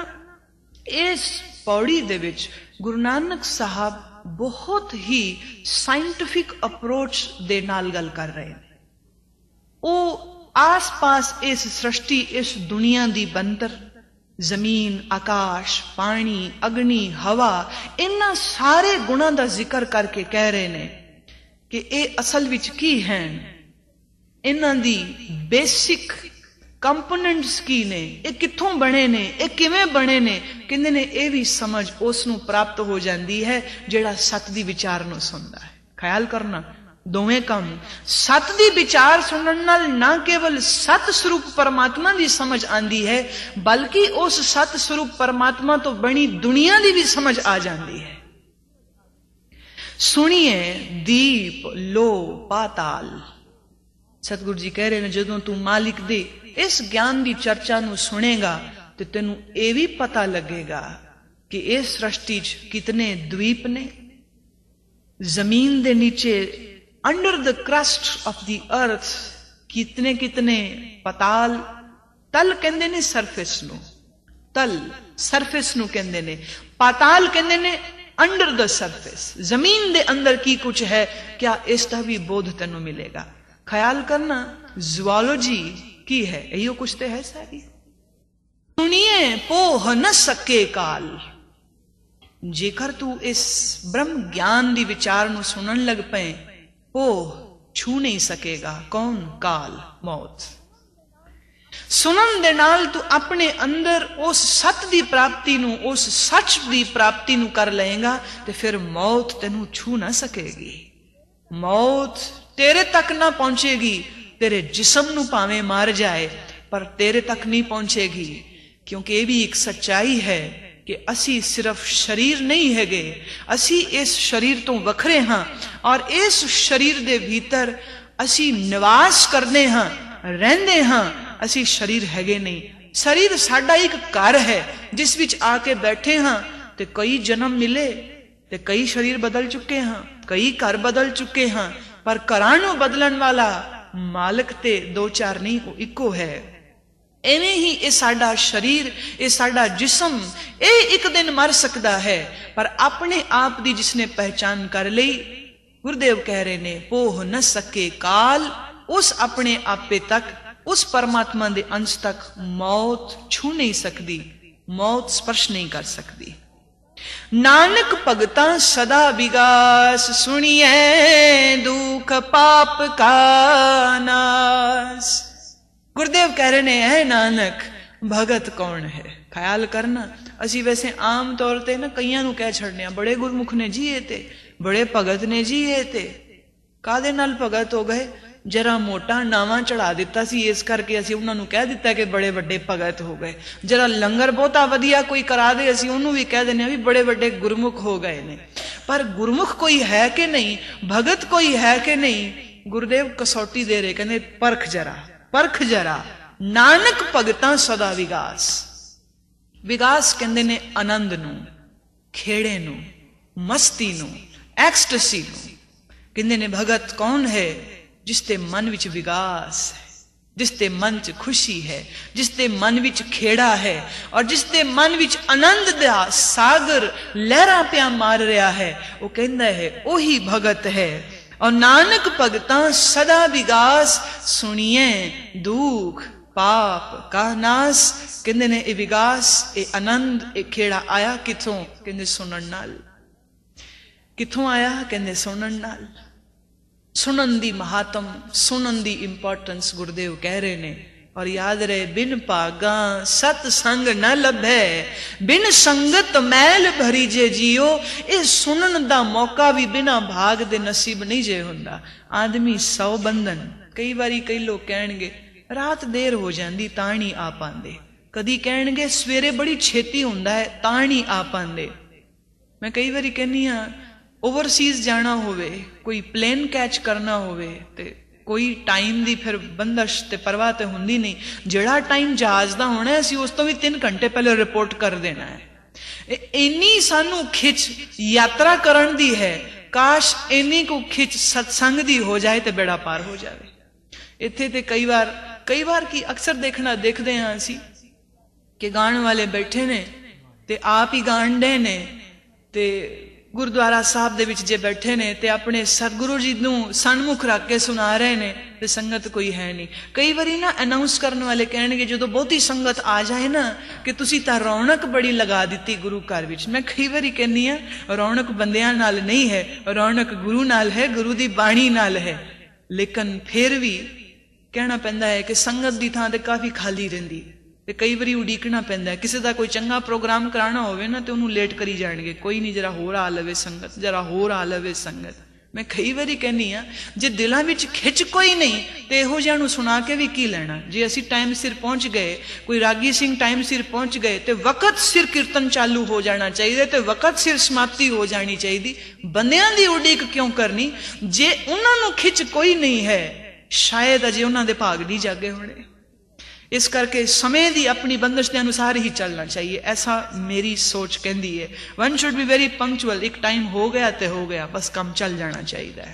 इस पौड़ी दे विच गुरु नानक साहब बहुत ही साइंटिफिक अप्रोच दे नाल गल कर रहे हैं। वो आस पास इस सृष्टि, इस दुनिया दी बनतर, ਜ਼ਮੀਨ, ਆਕਾਸ਼, ਪਾਣੀ, ਅਗਨੀ, ਹਵਾ, ਇਹਨਾਂ ਸਾਰੇ ਗੁਣਾਂ ਦਾ ਜ਼ਿਕਰ ਕਰਕੇ ਕਹਿ ਰਹੇ ਨੇ ਕਿ ਇਹ ਅਸਲ ਵਿੱਚ ਕੀ ਹਨ, ਇਹਨਾਂ ਦੀ ਬੇਸਿਕ ਕੰਪੋਨੈਂਟਸ ਕੀ ਨੇ, ਇਹ ਕਿੱਥੋਂ ਬਣੇ ਨੇ, ਇਹ ਕਿਵੇਂ ਬਣੇ ਨੇ। ਕਹਿੰਦੇ ਨੇ ਇਹ ਵੀ ਸਮਝ ਉਸ ਨੂੰ ਪ੍ਰਾਪਤ ਹੋ ਜਾਂਦੀ ਹੈ ਜਿਹੜਾ ਸਤ ਦੀ ਵਿਚਾਰ ਨੂੰ ਸੁਣਦਾ ਹੈ। ਖਿਆਲ ਕਰਨਾ, ਦੋਵੇਂ ਕੰਮ, ਸਤ ਦੀ ਵਿਚਾਰ ਸੁਣਨ ਨਾਲ ਨਾ ਕੇਵਲ ਸਤ ਸਰੂਪ ਪਰਮਾਤਮਾ ਦੀ ਸਮਝ ਆਂਦੀ ਹੈ, ਬਲਕਿ ਉਸ ਸਤ ਸਰੂਪ ਪਰਮਾਤਮਾ ਤੋਂ ਬਣੀ ਦੁਨੀਆ ਦੀ ਵੀ ਸਮਝ ਆ ਜਾਂਦੀ ਹੈ। ਸੁਣੀਏ ਦੀਪ ਲੋ ਪਾਤਾਲ। ਸਤਿਗੁਰੂ ਜੀ ਕਹਿ ਰਹੇ ਨੇ ਜਦੋਂ ਤੂੰ ਮਾਲਿਕ ਦੇ ਇਸ ਗਿਆਨ ਦੀ ਚਰਚਾ ਨੂੰ ਸੁਣੇਗਾ ਤੇ ਤੈਨੂੰ ਇਹ ਵੀ ਪਤਾ ਲੱਗੇਗਾ ਕਿ ਇਸ ਸ੍ਰਿਸ਼ਟੀ 'ਚ ਕਿਤਨੇ ਦਵੀਪ ਨੇ, ਜ਼ਮੀਨ ਦੇ ਨੀਚੇ under the crust of the earth ਕਿਤਨੇ ਕਿਤਨੇ ਪਤਾਲ। ਤਲ ਕਹਿੰਦੇ ਨੇ ਸਰਫੇਸ ਨੂੰ, ਤਲ ਸਰਫੇਸ ਨੂੰ ਕਹਿੰਦੇ ਨੇ, ਪਾਤਾਲ ਕਹਿੰਦੇ ਨੇ ਅੰਡਰ ਦ ਸਰਫੇਸ। ਜ਼ਮੀਨ ਦੇ ਅੰਦਰ ਕੀ ਕੁਝ ਹੈ, ਕਿਆ ਇਸ ਦਾ ਵੀ ਬੋਧ ਤੈਨੂੰ ਮਿਲੇਗਾ। ਖਿਆਲ ਕਰਨਾ, ਜ਼ੂਓਲੋਜੀ ਕੀ ਹੈ, ਇਹੋ ਕੁਛ ਤੇ ਹੈ ਸਾਰੀ। ਸੁਣੀਏ ਪੋਹ ਨ ਸਕੇ ਕਾਲ। ਜੇਕਰ ਤੂੰ ਇਸ ਬ੍ਰਹਮ ਗਿਆਨ ਦੀ ਵਿਚਾਰ ਨੂੰ ਸੁਣਨ ਲੱਗ ਪਏ, ਉਹ ਛੂ ਨਹੀਂ ਸਕੇਗਾ। ਕੌਣ? ਕਾਲ, ਮੌਤ। ਸੁਣਨ ਦੇ ਨਾਲ ਤੂੰ ਆਪਣੇ ਅੰਦਰ ਉਸ ਸਤ ਦੀ ਪ੍ਰਾਪਤੀ ਨੂੰ, ਉਸ ਸੱਚ ਦੀ ਪ੍ਰਾਪਤੀ ਨੂੰ ਕਰ ਲਏਗਾ ਤੇ ਫਿਰ ਮੌਤ ਤੈਨੂੰ ਛੂ ਨਾ ਸਕੇਗੀ। ਮੌਤ ਤੇਰੇ ਤੱਕ ਨਾ ਪਹੁੰਚੇਗੀ, ਤੇਰੇ ਜਿਸਮ ਨੂੰ ਭਾਵੇਂ ਮਾਰ ਜਾਏ ਪਰ ਤੇਰੇ ਤੱਕ ਨਹੀਂ ਪਹੁੰਚੇਗੀ। ਕਿਉਂਕਿ ਇਹ ਵੀ ਇੱਕ ਸੱਚਾਈ ਹੈ ਕਿ ਅਸੀਂ ਸਿਰਫ ਸਰੀਰ ਨਹੀਂ ਹੈਗੇ, ਅਸੀਂ ਇਸ ਸਰੀਰ ਤੋਂ ਵੱਖਰੇ ਹਾਂ ਔਰ ਇਸ ਸਰੀਰ ਦੇ ਭੀਤਰ ਅਸੀਂ ਨਿਵਾਸ ਕਰਦੇ ਹਾਂ, ਰਹਿੰਦੇ ਹਾਂ। ਅਸੀਂ ਸਰੀਰ ਹੈਗੇ ਨਹੀਂ। ਸਰੀਰ ਸਾਡਾ ਇੱਕ ਘਰ ਹੈ ਜਿਸ ਵਿੱਚ ਆ ਕੇ ਬੈਠੇ ਹਾਂ ਤੇ ਕਈ ਜਨਮ ਮਿਲੇ ਤੇ ਕਈ ਸਰੀਰ ਬਦਲ ਚੁੱਕੇ ਹਾਂ, ਕਈ ਘਰ ਬਦਲ ਚੁੱਕੇ ਹਾਂ, ਪਰ ਘਰਾਂ ਨੂੰ ਬਦਲਣ ਵਾਲਾ ਮਾਲਕ ਤੇ ਦੋ ਚਾਰ ਨਹੀਂ, ਉਹ ਇੱਕੋ ਹੈ। ਐਵੇਂ ਹੀ ਇਹ ਸਾਡਾ ਸਰੀਰ, ਇਹ ਸਾਡਾ ਜਿਸਮ, ਇਹ ਇੱਕ ਦਿਨ ਮਰ ਸਕਦਾ ਹੈ, ਪਰ ਆਪਣੇ ਆਪ ਦੀ ਜਿਸਨੇ ਪਹਿਚਾਨ ਕਰ ਲਈ, ਗੁਰਦੇਵ ਕਹਿ ਰਹੇ ਨੇ ਪੋਹ ਨ ਸਕੇ ਕਾਲ। ਉਸ ਆਪਣੇ ਆਪੇ ਤੱਕ, ਉਸ ਪਰਮਾਤਮਾ ਦੇ ਅੰਸ਼ ਤੱਕ ਮੌਤ ਛੂ ਨਹੀਂ ਸਕਦੀ, ਮੌਤ ਸਪਰਸ਼ ਨਹੀਂ ਕਰ ਸਕਦੀ। ਨਾਨਕ ਭਗਤਾਂ ਸਦਾ ਵਿਗਾਸ, ਸੁਣੀਏ ਦੁਖ ਪਾਪ ਕਾ ਨਾਸ। ਗੁਰਦੇਵ ਕਹਿ ਰਹੇ ਨੇ ਹੈ ਨਾਨਕ ਭਗਤ ਕੌਣ ਹੈ। ਖਿਆਲ ਕਰਨਾ, ਅਸੀਂ ਵੈਸੇ ਆਮ ਤੌਰ ਤੇ ਨਾ ਕਈਆਂ ਨੂੰ ਕਹਿ ਛੱਡਨੇ ਆ ਬੜੇ ਗੁਰਮੁਖ ਨੇ ਜੀ ਇਹ ਤੇ, ਬੜੇ ਭਗਤ ਨੇ ਜੀ ਇਹ ਤੇ। ਕਾਹਦੇ ਨਾਲ ਭਗਤ ਹੋ ਗਏ? ਜਰਾ ਮੋਟਾ ਨਾਵਾਂ ਚੜਾ ਦਿੱਤਾ ਸੀ, ਇਸ ਕਰਕੇ ਅਸੀਂ ਉਹਨਾਂ ਨੂੰ ਕਹਿ ਦਿੱਤਾ ਕਿ ਬੜੇ ਵੱਡੇ ਭਗਤ ਹੋ ਗਏ। ਜਰਾ ਲੰਗਰ ਬਹੁਤਾ ਵਧੀਆ ਕੋਈ ਕਰਾ ਦੇ, ਅਸੀਂ ਉਹਨੂੰ ਵੀ ਕਹਿ ਦਿੰਦੇ ਆ ਵੀ ਬੜੇ ਵੱਡੇ ਗੁਰਮੁਖ ਹੋ ਗਏ ਨੇ। ਪਰ ਗੁਰਮੁਖ ਕੋਈ ਹੈ ਕਿ ਨਹੀਂ, ਭਗਤ ਕੋਈ ਹੈ ਕਿ ਨਹੀਂ, ਗੁਰਦੇਵ ਕਸੌਟੀ ਦੇ ਰਹੇ, ਕਹਿੰਦੇ ਪਰਖ ਜਰਾ, ਪਰਖ ਜਰਾ। ਨਾਨਕ ਭਗਤਾਂ ਸਦਾ ਵਿਗਾਸ। ਵਿਗਾਸ ਕਹਿੰਦੇ ਨੇ ਆਨੰਦ ਨੂੰ, ਖੇੜੇ ਨੂੰ, ਮਸਤੀ ਨੂੰ, ਐਕਸਟਸੀ ਨੂੰ। ਕਹਿੰਦੇ ਨੇ ਭਗਤ ਕੌਣ ਹੈ? ਜਿਸ ਦੇ ਮਨ ਵਿੱਚ ਵਿਗਾਸ ਹੈ, ਜਿਸ ਦੇ ਮਨ ਚ ਖੁਸ਼ੀ ਹੈ, ਜਿਸ ਦੇ ਮਨ ਵਿੱਚ ਖੇੜਾ ਹੈ ਔਰ ਜਿਸ ਦੇ ਮਨ ਵਿੱਚ ਆਨੰਦ ਦਾ ਸਾਗਰ ਲਹਿਰਾਂ ਪਿਆ ਮਾਰ ਰਿਹਾ ਹੈ, ਉਹ ਕਹਿੰਦਾ ਹੈ ਉਹੀ ਭਗਤ ਹੈ। ਔਰ ਨਾਨਕ ਭਗਤਾਂ ਸਦਾ ਵਿਗਾਸ, ਸੁਣੀਏ ਦੁਖ ਪਾਪ ਕਾ ਨਾਸ। ਕਹਿੰਦੇ ਨੇ ਇਹ ਵਿਗਾਸ, ਇਹ ਆਨੰਦ, ਇਹ ਖੇੜਾ ਆਇਆ ਕਿੱਥੋਂ? ਕਹਿੰਦੇ ਸੁਣਨ ਨਾਲ। ਕਿੱਥੋਂ ਆਇਆ? ਕਹਿੰਦੇ ਸੁਣਨ ਨਾਲ। ਸੁਣਨ ਦੀ ਮਹਾਤਮ, ਸੁਣਨ ਦੀ ਇੰਪੋਰਟੈਂਸ ਗੁਰਦੇਵ ਕਹਿ ਰਹੇ ਨੇ। ਔਰ ਯਾਦ ਰਹੇ, ਬਿਨ ਭਾਗਾ ਸਤ ਸੰਗ ਨ ਲੱਭੈ, ਬਿਨ ਸੰਗਤ ਮੈਲ ਭਰੀ ਜੇ ਜੀਓ। ਇਹ ਸੁਣਨ ਦਾ ਮੌਕਾ ਵੀ ਬਿਨਾ ਭਾਗ ਦੇ ਨਸੀਬ ਨਹੀਂ ਜੇ ਹੁੰਦਾ। ਆਦਮੀ ਸੌ ਬੰਧਨ। ਕਈ ਵਾਰੀ ਕਈ ਲੋਕ ਕਹਿਣਗੇ ਰਾਤ ਦੇਰ ਹੋ ਜਾਂਦੀ ਤਾਂ ਨਹੀਂ ਆ ਪਾਉਂਦੇ, ਕਦੀ ਕਹਿਣਗੇ ਸਵੇਰੇ ਬੜੀ ਛੇਤੀ ਹੁੰਦਾ ਹੈ ਤਾਂ ਨਹੀਂ ਆ ਪਾਉਂਦੇ। ਮੈਂ ਕਈ ਵਾਰੀ ਕਹਿੰਦੀ ਹਾਂ ਓਵਰਸੀਜ਼ ਜਾਣਾ ਹੋਵੇ, ਕੋਈ ਪਲੇਨ ਕੈਚ ਕਰਨਾ ਹੋਵੇ ਤੇ ਕੋਈ ਟਾਈਮ ਦੀ ਫਿਰ ਬੰਦਸ਼ ਤੇ ਪਰਵਾਹ ਤੇ ਹੁੰਦੀ ਨਹੀਂ। ਜਿਹੜਾ ਟਾਈਮ ਜਹਾਜ਼ ਦਾ ਹੋਣਾ ਅਸੀਂ ਉਸ ਤੋਂ ਵੀ ਤਿੰਨ ਘੰਟੇ ਪਹਿਲੇ ਰਿਪੋਰਟ ਕਰ ਦੇਣਾ ਹੈ। ਇੰਨੀ ਸਾਨੂੰ ਖਿੱਚ ਯਾਤਰਾ ਕਰਨ ਦੀ ਹੈ, ਕਾਸ਼ ਇੰਨੀ ਕੁ ਖਿੱਚ ਸਤਸੰਗ ਦੀ ਹੋ ਜਾਏ ਤੇ ਬੇੜਾ ਪਾਰ ਹੋ ਜਾਵੇ। ਇੱਥੇ ਤੇ ਕਈ ਵਾਰ ਕਈ ਵਾਰ ਕੀ ਅਕਸਰ ਦੇਖਣਾ ਦੇਖਦੇ ਹਾਂ ਅਸੀਂ ਕਿ ਗਾਣ ਵਾਲੇ ਬੈਠੇ ਨੇ ਤੇ ਆਪ ਹੀ ਗਾਣ ਦੇ ਨੇ ਤੇ गुरुद्वारा साहब दे विच जे बैठे ने ते अपने सतगुरु जी नूं सन्मुख रख के सुना रहे ने ते संगत कोई है नहीं। कई बारी ना अनाउंस करने वाले कहणगे जदों बहुती संगत आ जाए ना कि तुसीं तां रौनक बड़ी लगा दित्ती गुरु घर विच। मैं कई बारी कहनी आ रौनक बंदियां नाल नहीं है, रौनक गुरु नाल है, गुरु दी बाणी नाल है। लेकिन फिर भी कहना पैंदा है कि संगत दी थां ते काफी खाली रहिंदी है ते कई बारी उड़ीकना पैंदा है। किसी का कोई चंगा प्रोग्राम कराना होवे ना तो उन्होंने लेट करी जाएंगे, कोई नहीं जरा होर आ लवे संगत, जरा होर आ लवे संगत। मैं कई बारी कहनी आ जे दिलों में खिच कोई नहीं तो इहो जिहा नूं सुना के भी की लेना। जे असी टाइम सिर पहुंच गए, कोई रागी सिंह टाइम सिर पहुंच गए तो वक्त सिर कीर्तन चालू हो जाना चाहिए, तो वक्त सिर समाप्ति हो जानी चाहिए। बंदियां दी उड़ीक क्यों करनी जे उन्हां नूं खिच कोई नहीं है, शायद अजे उन्हां दे भाग नहीं जागे होने। इस करके समय की अपनी बंदिश के अनुसार ही चलना चाहिए, ऐसा मेरी सोच कहती है। One should be very punctual, एक टाइम हो गया तो हो गया, बस काम चल जाना चाहिए।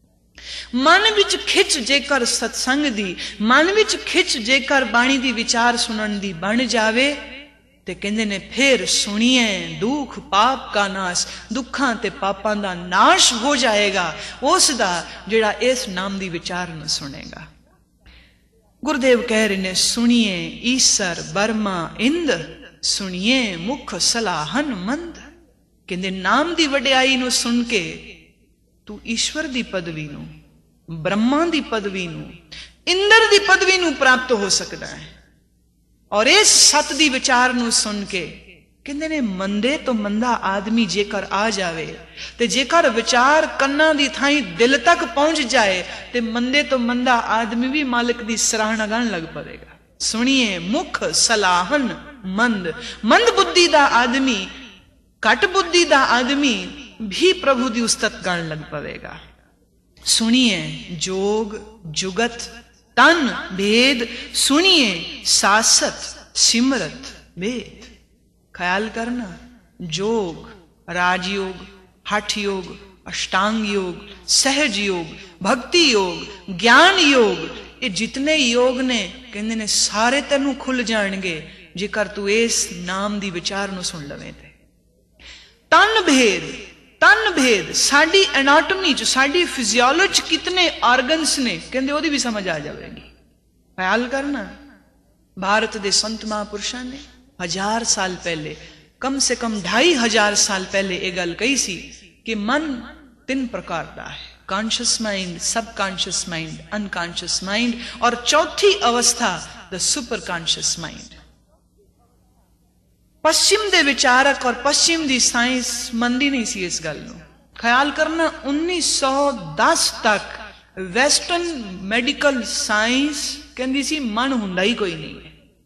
मन विच खिच जेकर सत्संग दी, मन विच खिच जेकर बाणी दी विचार सुनन दी बन जावे ते कहंदे ने फिर सुनिए दुख पाप का नाश, दुखां ते पापां दा नाश हो जाएगा उस दा जिहड़ा इस नाम दी विचार न सुनेगा। गुरुदेव कह रहे ने सुनिए ईसर बर्मा इंद, सुनिए मुख सलाहन मंद। कहते नाम दी वड्याई नूं सुन के तू ईश्वर दी पदवी नूं, ब्रह्मा दी पदवी नूं, इंद्र दी पदवी नूं प्राप्त हो सकता है। और इस सत दी विचार नूं सुन के कहते ने मंदे तो मंदा आदमी जेकर आ जावे ते जेकर विचार कन्ना दी थाई दिल तक पहुंच जाए ते मंदे तो मंदा आदमी भी मालिक दी सराहना करन लग पड़ेगा। सुनिए मुख सलाहन मंद, मंद बुद्धि दा आदमी, घट बुद्धि दा आदमी भी प्रभु दी उस्तत करन लग पड़ेगा। सुनिए जोग जुगत तन भेद, सुनिए सासत सिमरत वेद। ख्याल करना जोग, राजयोग, हठ योग, अष्टांग योग, सहज योग, भक्ति योग, ज्ञान योग, ये जितने योग ने कहते ने सारे तेनू खुल जाएंगे जेकर तू इस नाम दी विचार नूं सुन लवे ते। तन भेद, तन भेद साडी एनाटॉमी च, साडी फिजियोलॉजी कितने ऑर्गन्स ने कहते ओदी भी समझ आ जाएगी। ख्याल करना भारत दे संत महापुरुषों ने हजार साल पहले, कम से कम ढाई हजार साल पहले यह गल कही सी कि मन तीन प्रकार का है, conscious mind, subconscious mind, unconscious mind और चौथी अवस्था द सुपर कॉन्शियस माइंड। पश्चिम दे विचारक और पश्चिम दी साइंस मनदी नहीं सी इस गल नूं। ख्याल करना उन्नीस सौ दस तक वेस्टर्न मेडिकल साइंस कहती सी मन हुंदा ही कोई नहीं है।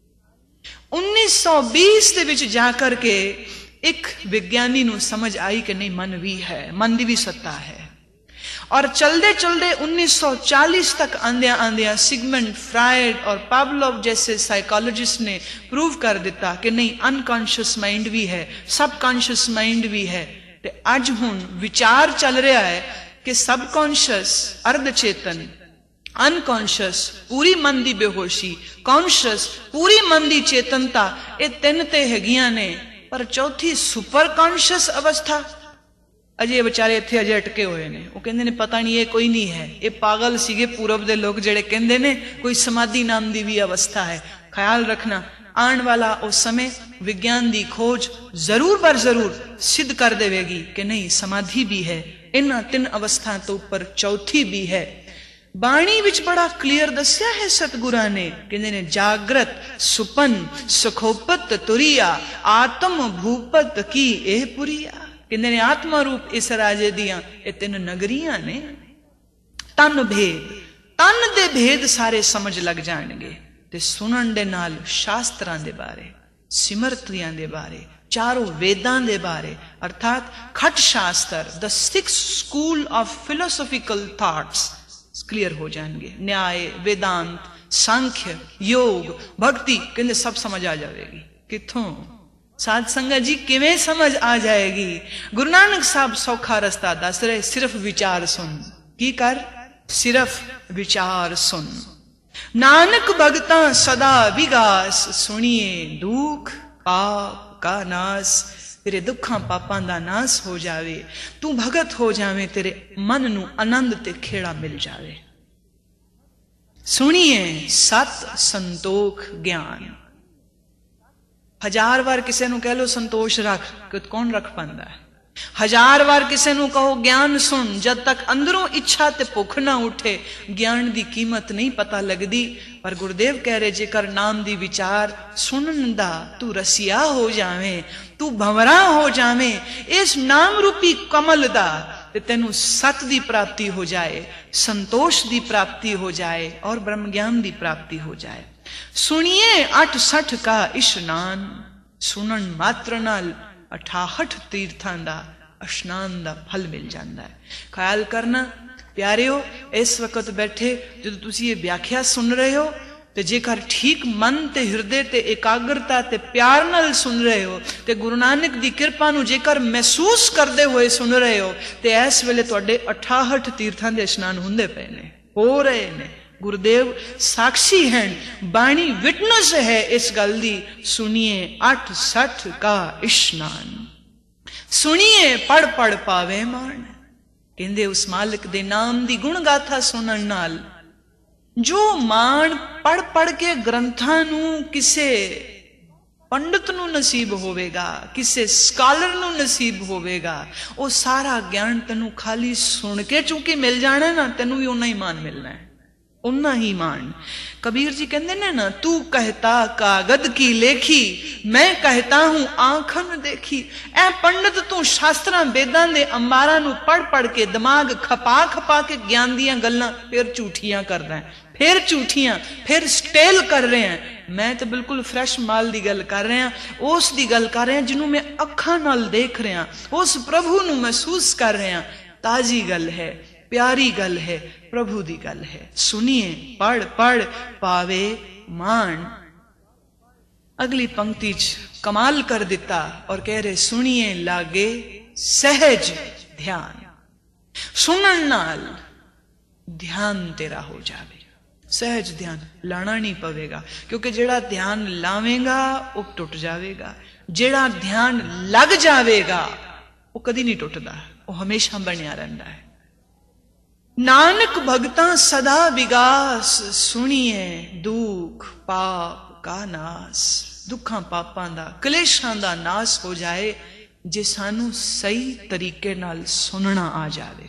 उन्नीस सौ बीस दे विच जाकर के एक विज्ञानी नूं समझ आई कि नहीं मन भी है, मन दी भी सत्ता है। और चलते चलते उन्नीस सौ चालीस तक आंदिया आंदिया सिगमंड फ्रायड और पावलोव जैसे साइकोलॉजिस्ट ने प्रूव कर दिता कि नहीं अनकॉन्शियस माइंड भी है, सब कॉन्शियस माइंड भी है। ते अज हुण विचार चल रहा है कि सब कॉन्शियस अर्ध चेतन, अनकॉन्शियस पूरी मन की बेहोशी, कॉन्शियस पूरी मन की चेतनता, ये तीन ते हैगियां ने। पर चौथी सुपर कॉन्शियस अवस्था अजे बेचारे इत्थे अजे अटके हुए ने। वो कहंदे ने पता नहीं ये कोई नहीं है, ये पागल सीगे पूरब दे लोग जेड़े कहंदे ने कोई समाधि नाम की भी अवस्था है। ख्याल रखना आने वाला उस समय विज्ञान की खोज जरूर बर जरूर सिद्ध कर देवेगी कि नहीं समाधि भी है, इन तीन अवस्था तो ऊपर चौथी भी है। बाणी विच बड़ा क्लियर दस्या है सतगुरा ने, कहते ने जागृत सुपन सुखोपत तुरिया, आत्म भूपत की एह पुरिया। कहते ने आत्मा रूप इस राजे दियां ये तीन नगरियां ने। तन भेद, तन दे भेद सारे समझ लग जाएंगे ते सुनन दे नाल शास्त्रां दे बारे, सिमरतियां दे बारे, चारों वेदां दे बारे अर्थात खट शास्त्र, the six school of philosophical thoughts clear हो जाएंगे। न्याय, वेदांत, सांख्य, योग, भक्ति कहते सब समझ आ जाएगी। किथों साध संगत जी किवें समझ आ जाएगी? गुरु नानक साहब सौखा रस्ता दस रहे, सिर्फ विचार सुन। की कर? सिर्फ विचार सुन। नानक भगतां सदा विगास, सुनिए दुख पाप का नाश। तेरे दुखां पापां दा नाश हो जावे, तू भगत हो जावे, तेरे मन नू आनंद ते खेड़ा मिल जावे। सुनिए सत संतोख ज्ञान। हजार बार किसी नू कह लो संतोष रख, कौन रख पांदा है? हजार बार किसी नू कहो ज्ञान सुन, जब तक अंदरों इच्छा ते भुख ना उठे ज्ञान दी कीमत नहीं पता लगदी। पर गुरुदेव कह रहे जेकर नाम दी विचार सुनन दा तू रसिया हो जावे, तू भंवरा हो जावे इस नाम रूपी कमल दा, ते तेनू सत दी प्राप्ति हो जाए, संतोष दी प्राप्ति हो जाए और ब्रह्म ज्ञान दी प्राप्ति हो जाए। सुनिए अठ सठ का इशनान, सुनन मात्र नाल अठाहठ तीर्थां दा इशनान दा फल मिल जाता है। ख्याल करना प्यारिओ, इस वक्त बैठे जो तुसी ये व्याख्या सुन रहे हो, ते जेकर ठीक मन ते हृदय ते एकाग्रता ते प्यार नाल सुन रहे हो, ते गुरु नानक दी कृपा नू जेकर महसूस करते हुए सुन रहे हो, ते इस वेले तुहाडे अठाहठ तीर्थां दे इशनान हुंदे पए ने, हो रहे ने। गुरुदेव साक्षी हैं, बाणी विटनेस है इस गल दी। सुनिए अठ सठ का इशनान, सुनिए पढ़ पढ़ पावे मान। कहंदे उस मालिक दे नाम दी गुण गाथा सुनन नाल जो मान पढ़ पढ़ के ग्रंथां नू किसे पंडित नू नसीब होवेगा, किसे स्कॉलर नू नसीब होवेगा, वो सारा ज्ञान तेनू खाली सुन के चूंकि मिल जाना ना, तेनू भी उन्ना ही मान मिलना है, उन्ना ही मान। कबीर जी कहते ने ना, तू कहता कागद की लेखी, मैं कहता हूं आंखन देखी। ऐ पंडित तू शास्त्रां वेदां दे अंबारां नू पढ़ पढ़ के दिमाग खपा खपा के ज्ञान दियां गल्लां फिर झूठियां कर रहा है, फिर झूठियां, फिर स्टेल कर रहे हैं। मैं तो बिल्कुल फ्रैश माल दी गल कर रहा, उस दी गल कर रहा जिन्हों मैं अखां नाल देख रहा, उस प्रभु नू महसूस कर रहा। ताजी गल है, प्यारी गल है, प्रभु दी गल है। सुनिए पढ़ पढ़ पावे मान। अगली पंक्ति च कमाल कर दिता और कह रहे सुनिए लागे सहज ध्यान। सुनन नाल ध्यान तेरा हो जावे, सहज ध्यान लाना नहीं पवेगा, क्योंकि जेड़ा ध्यान लावेगा वो टुट जाएगा, जेड़ा ध्यान लग जाएगा वो कदी नहीं टुटदा, वो हमेशा बनिया रहता है। नानक भगता सदा विगास, सुनिए दुख पाप का नास। दुखां पापां दा कलेशां दा नास हो जाए जे सानू सही तरीके नाल सुनना आ जाए।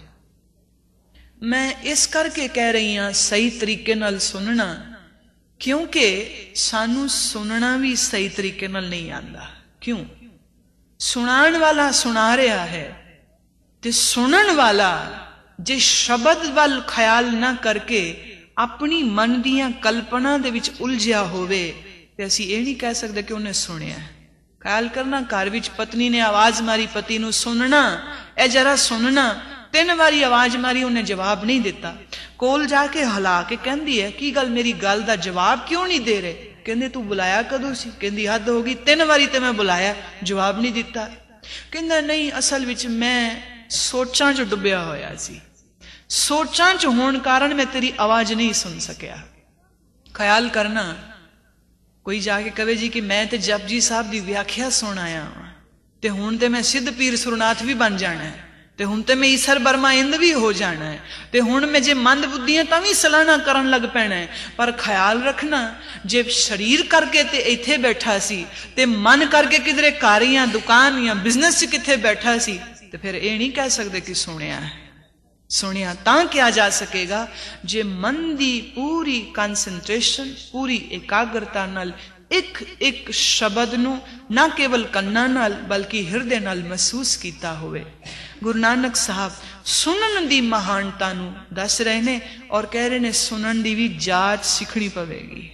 मैं इस करके कह रही हां सही तरीके नाल सुनना, क्योंकि सानू सुनना भी सही तरीके नाल नहीं आंदा। क्यों? सुनाण वाला सुना रहा है, ते सुनन वाला जे शब्द वाल ख्याल ना करके अपनी मन दियां कल्पना दे विच उलझिया होवे, ते असीं ये नहीं कह सकते कि उन्हें सुनिया। ख्याल करना, घर विच पत्नी ने आवाज मारी पति नू सुनना, ए जरा सुनना, तीन बारी आवाज मारी, उन्हें जवाब नहीं दिता। कोल जाके हला के कहंदी है की गल मेरी गल दा जवाब क्यों नहीं दे रहे? कहंदे तू बुलाया कदों सी? कहंदी हद हो गई, तीन बारी ते मैं बुलाया जवाब नहीं दिता। कहंदा नहीं असल विच मैं सोचां च डुबिया होया सी, सोचां च होने कारण मैं तेरी आवाज नहीं सुन सकिया। ख्याल करना, कोई जाके कहे जी कि मैं ते जपजी साहब की व्याख्या सुन आया ते हुण ते मैं सिद्ध पीर सुरनाथ भी बन जाना है, ते हुण ते मैं ईसर बर्मा इंद भी हो जाना है, ते हुण मैं जे मंद बुद्धि है तां भी सलाहना करन लग पैना है। पर ख्याल रखना, जे शरीर करके ते इत्थे बैठा सी ते मन करके किधरे घर या दुकान या बिजनेस च किथे बैठा सी, ते फिर ये नहीं कह सकते कि सुनिया है। सुनिया तां क्या जा सकेगा जे मन दी पूरी कंसंट्रेशन, पूरी एकाग्रता नाल एक एक शब्द नू ना केवल कन्ना नाल बल्कि हृदय नाल महसूस किया होवे। गुरु नानक साहब सुनन दी महानता नू दस रहे ने और कह रहे ने सुनन दी भी जाच सीखनी पवेगी।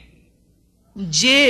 जे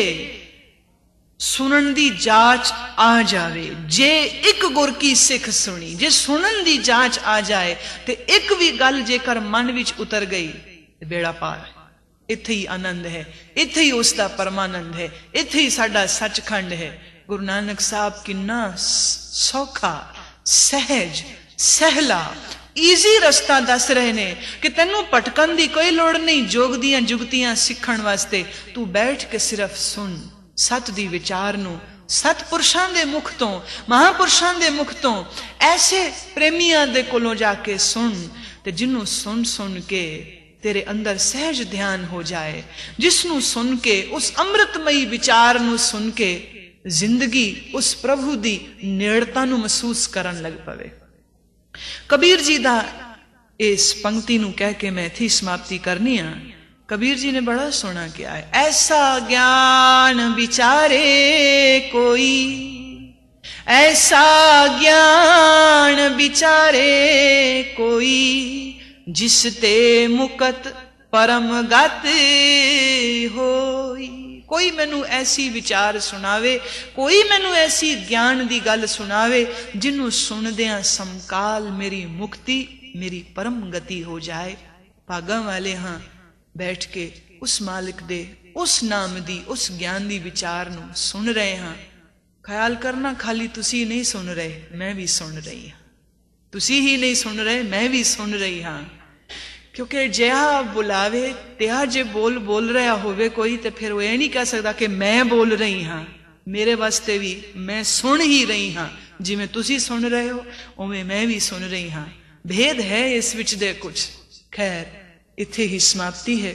सुनन दी जाच आ जावे, जे एक गुर की सिख सुनी, जे सुनन दी जाच आ जाए ते एक भी गल जेकर मन विच उतर गई ते बेड़ा पार। इत्थे ही आनंद है, इत्थे ही उसका परमानंद है, इत्थे ही साडा सचखंड है। गुरु नानक साहब किन्ना सौखा, सहज, सहला, ईजी रस्ता दस रहे ने कि तेनू भटकन दी कोई लोड़ नहीं। जोग दियां जुगतियां सीखण वास्ते तू बैठ के सिर्फ सुन, सत दी विचार नू सतपुरुषां दे मुख तो, महापुरुषां दे मुख तो ऐसे प्रेमियां दे कोलों जाके सुन, ते जिन्हों सुन सुन के तेरे अंदर सहज ध्यान हो जाए, जिसनों सुन के उस अमृतमयी विचार नूं सुन के जिंदगी उस प्रभु दी नेड़ता नूं महसूस करन लग पवे। कबीर जी दा इस पंक्ति नूं कह के मैं इत्थे समाप्ति करनी आ। कबीर जी ने बड़ा सोहना किया है, ऐसा ज्ञान विचारे कोई, ऐसा ज्ञान विचारे कोई, जिसते मुकत परम गत होई। कोई मैनू ऐसी विचार सुनावे, कोई मैनू ऐसी ज्ञान दी गल सुनावे जिन्हों सुनदियां समकाल मेरी मुक्ति, मेरी परम गति हो जाए। भागां वाले हां बैठ के उस मालिक दे उस नाम दी उस ज्ञान दी विचार नूं सुन रहे हां। ख्याल करना खाली तुसी नहीं सुन रहे, मैं भी सुन रही हां। तुसी ही नहीं सुन रहे, मैं भी सुन रही हां। क्योंकि जिहा बुलावे तिहा जे बोल बोल रहा होवे कोई, तो फिर वो ये नहीं कह सकता कि मैं बोल रही हाँ। मेरे वास्ते भी मैं सुन ही रही हाँ, जिवें तुसी सुन रहे हो उवें मैं भी सुन रही हाँ। भेद है इस विच दे कुछ। खैर इत्थे ही समाप्ति है।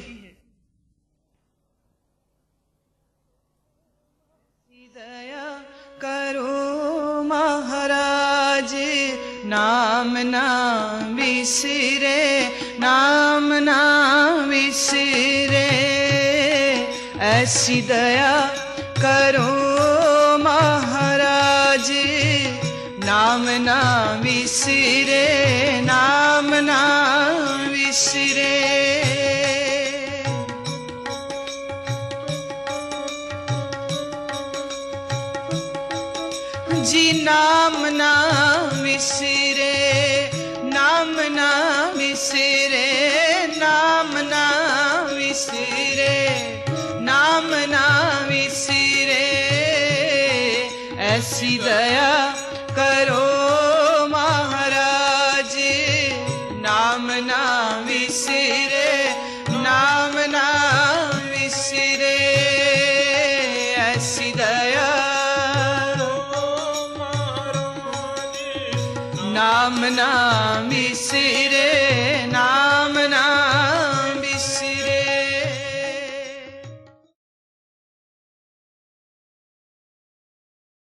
दया करो महाराज, नाम ना विसरे, नाम ना विसरे, ऐसी दया करो महाराज, नाम ना विसरे, नाम ना विसरे। जी नाम ना विसरे, नाम ना विसरे, नाम ना विसरे, नाम ना विसरे, ऐसी दया करो महाराज, नाम ना विसरे, नाम ना विसरे, ऐसी दया नाम ना विसरे।